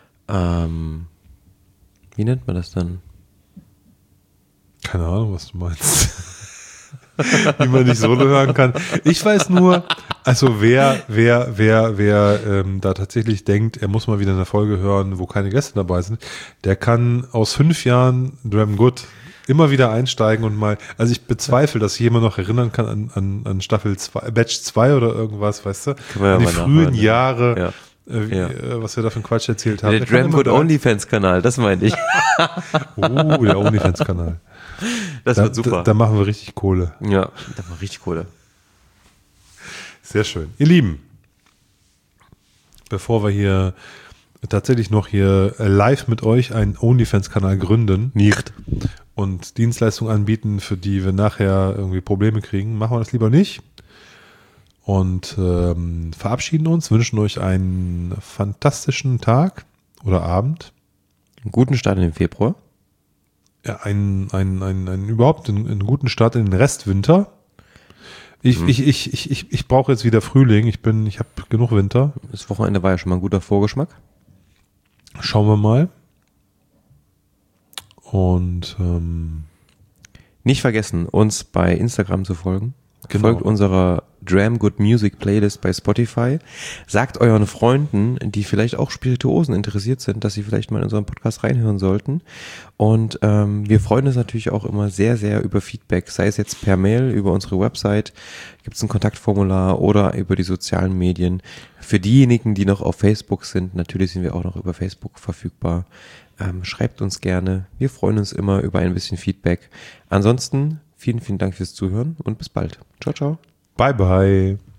wie nennt man das dann? Keine Ahnung, was du meinst. Wie man nicht solo hören kann. Ich weiß nur, also wer da tatsächlich denkt, er muss mal wieder eine Folge hören, wo keine Gäste dabei sind, der kann aus 5 Jahren Dram Good immer wieder einsteigen und mal, also ich bezweifle, dass sich jemand noch erinnern kann an Staffel 2, Batch 2 oder irgendwas, weißt du? An die frühen Jahre, was wir da für einen Quatsch erzählt haben. Der Dram Good OnlyFans-Kanal, das meine ich. Der OnlyFans-Kanal. Das wird super. Da machen wir richtig Kohle. Ja, da machen wir richtig Kohle. Sehr schön. Ihr Lieben, bevor wir hier tatsächlich noch hier live mit euch einen OnlyFans-Kanal gründen und Dienstleistungen anbieten, für die wir nachher irgendwie Probleme kriegen, machen wir das lieber nicht. Und verabschieden uns, wünschen euch einen fantastischen Tag oder Abend. Einen guten Start in den Februar. Ja, überhaupt einen guten Start in den Restwinter. Ich brauche jetzt wieder Frühling. Ich habe genug Winter. Das Wochenende war ja schon mal ein guter Vorgeschmack. Schauen wir mal. Und nicht vergessen, uns bei Instagram zu folgen. Genau. Folgt unserer Dram Good Music Playlist bei Spotify. Sagt euren Freunden, die vielleicht auch Spirituosen interessiert sind, dass sie vielleicht mal in unseren Podcast reinhören sollten. Und wir freuen uns natürlich auch immer sehr, sehr über Feedback, sei es jetzt per Mail, über unsere Website, gibt es ein Kontaktformular oder über die sozialen Medien. Für diejenigen, die noch auf Facebook sind, natürlich sind wir auch noch über Facebook verfügbar. Schreibt uns gerne. Wir freuen uns immer über ein bisschen Feedback. Ansonsten vielen, vielen Dank fürs Zuhören und bis bald. Ciao, ciao. Bye, bye.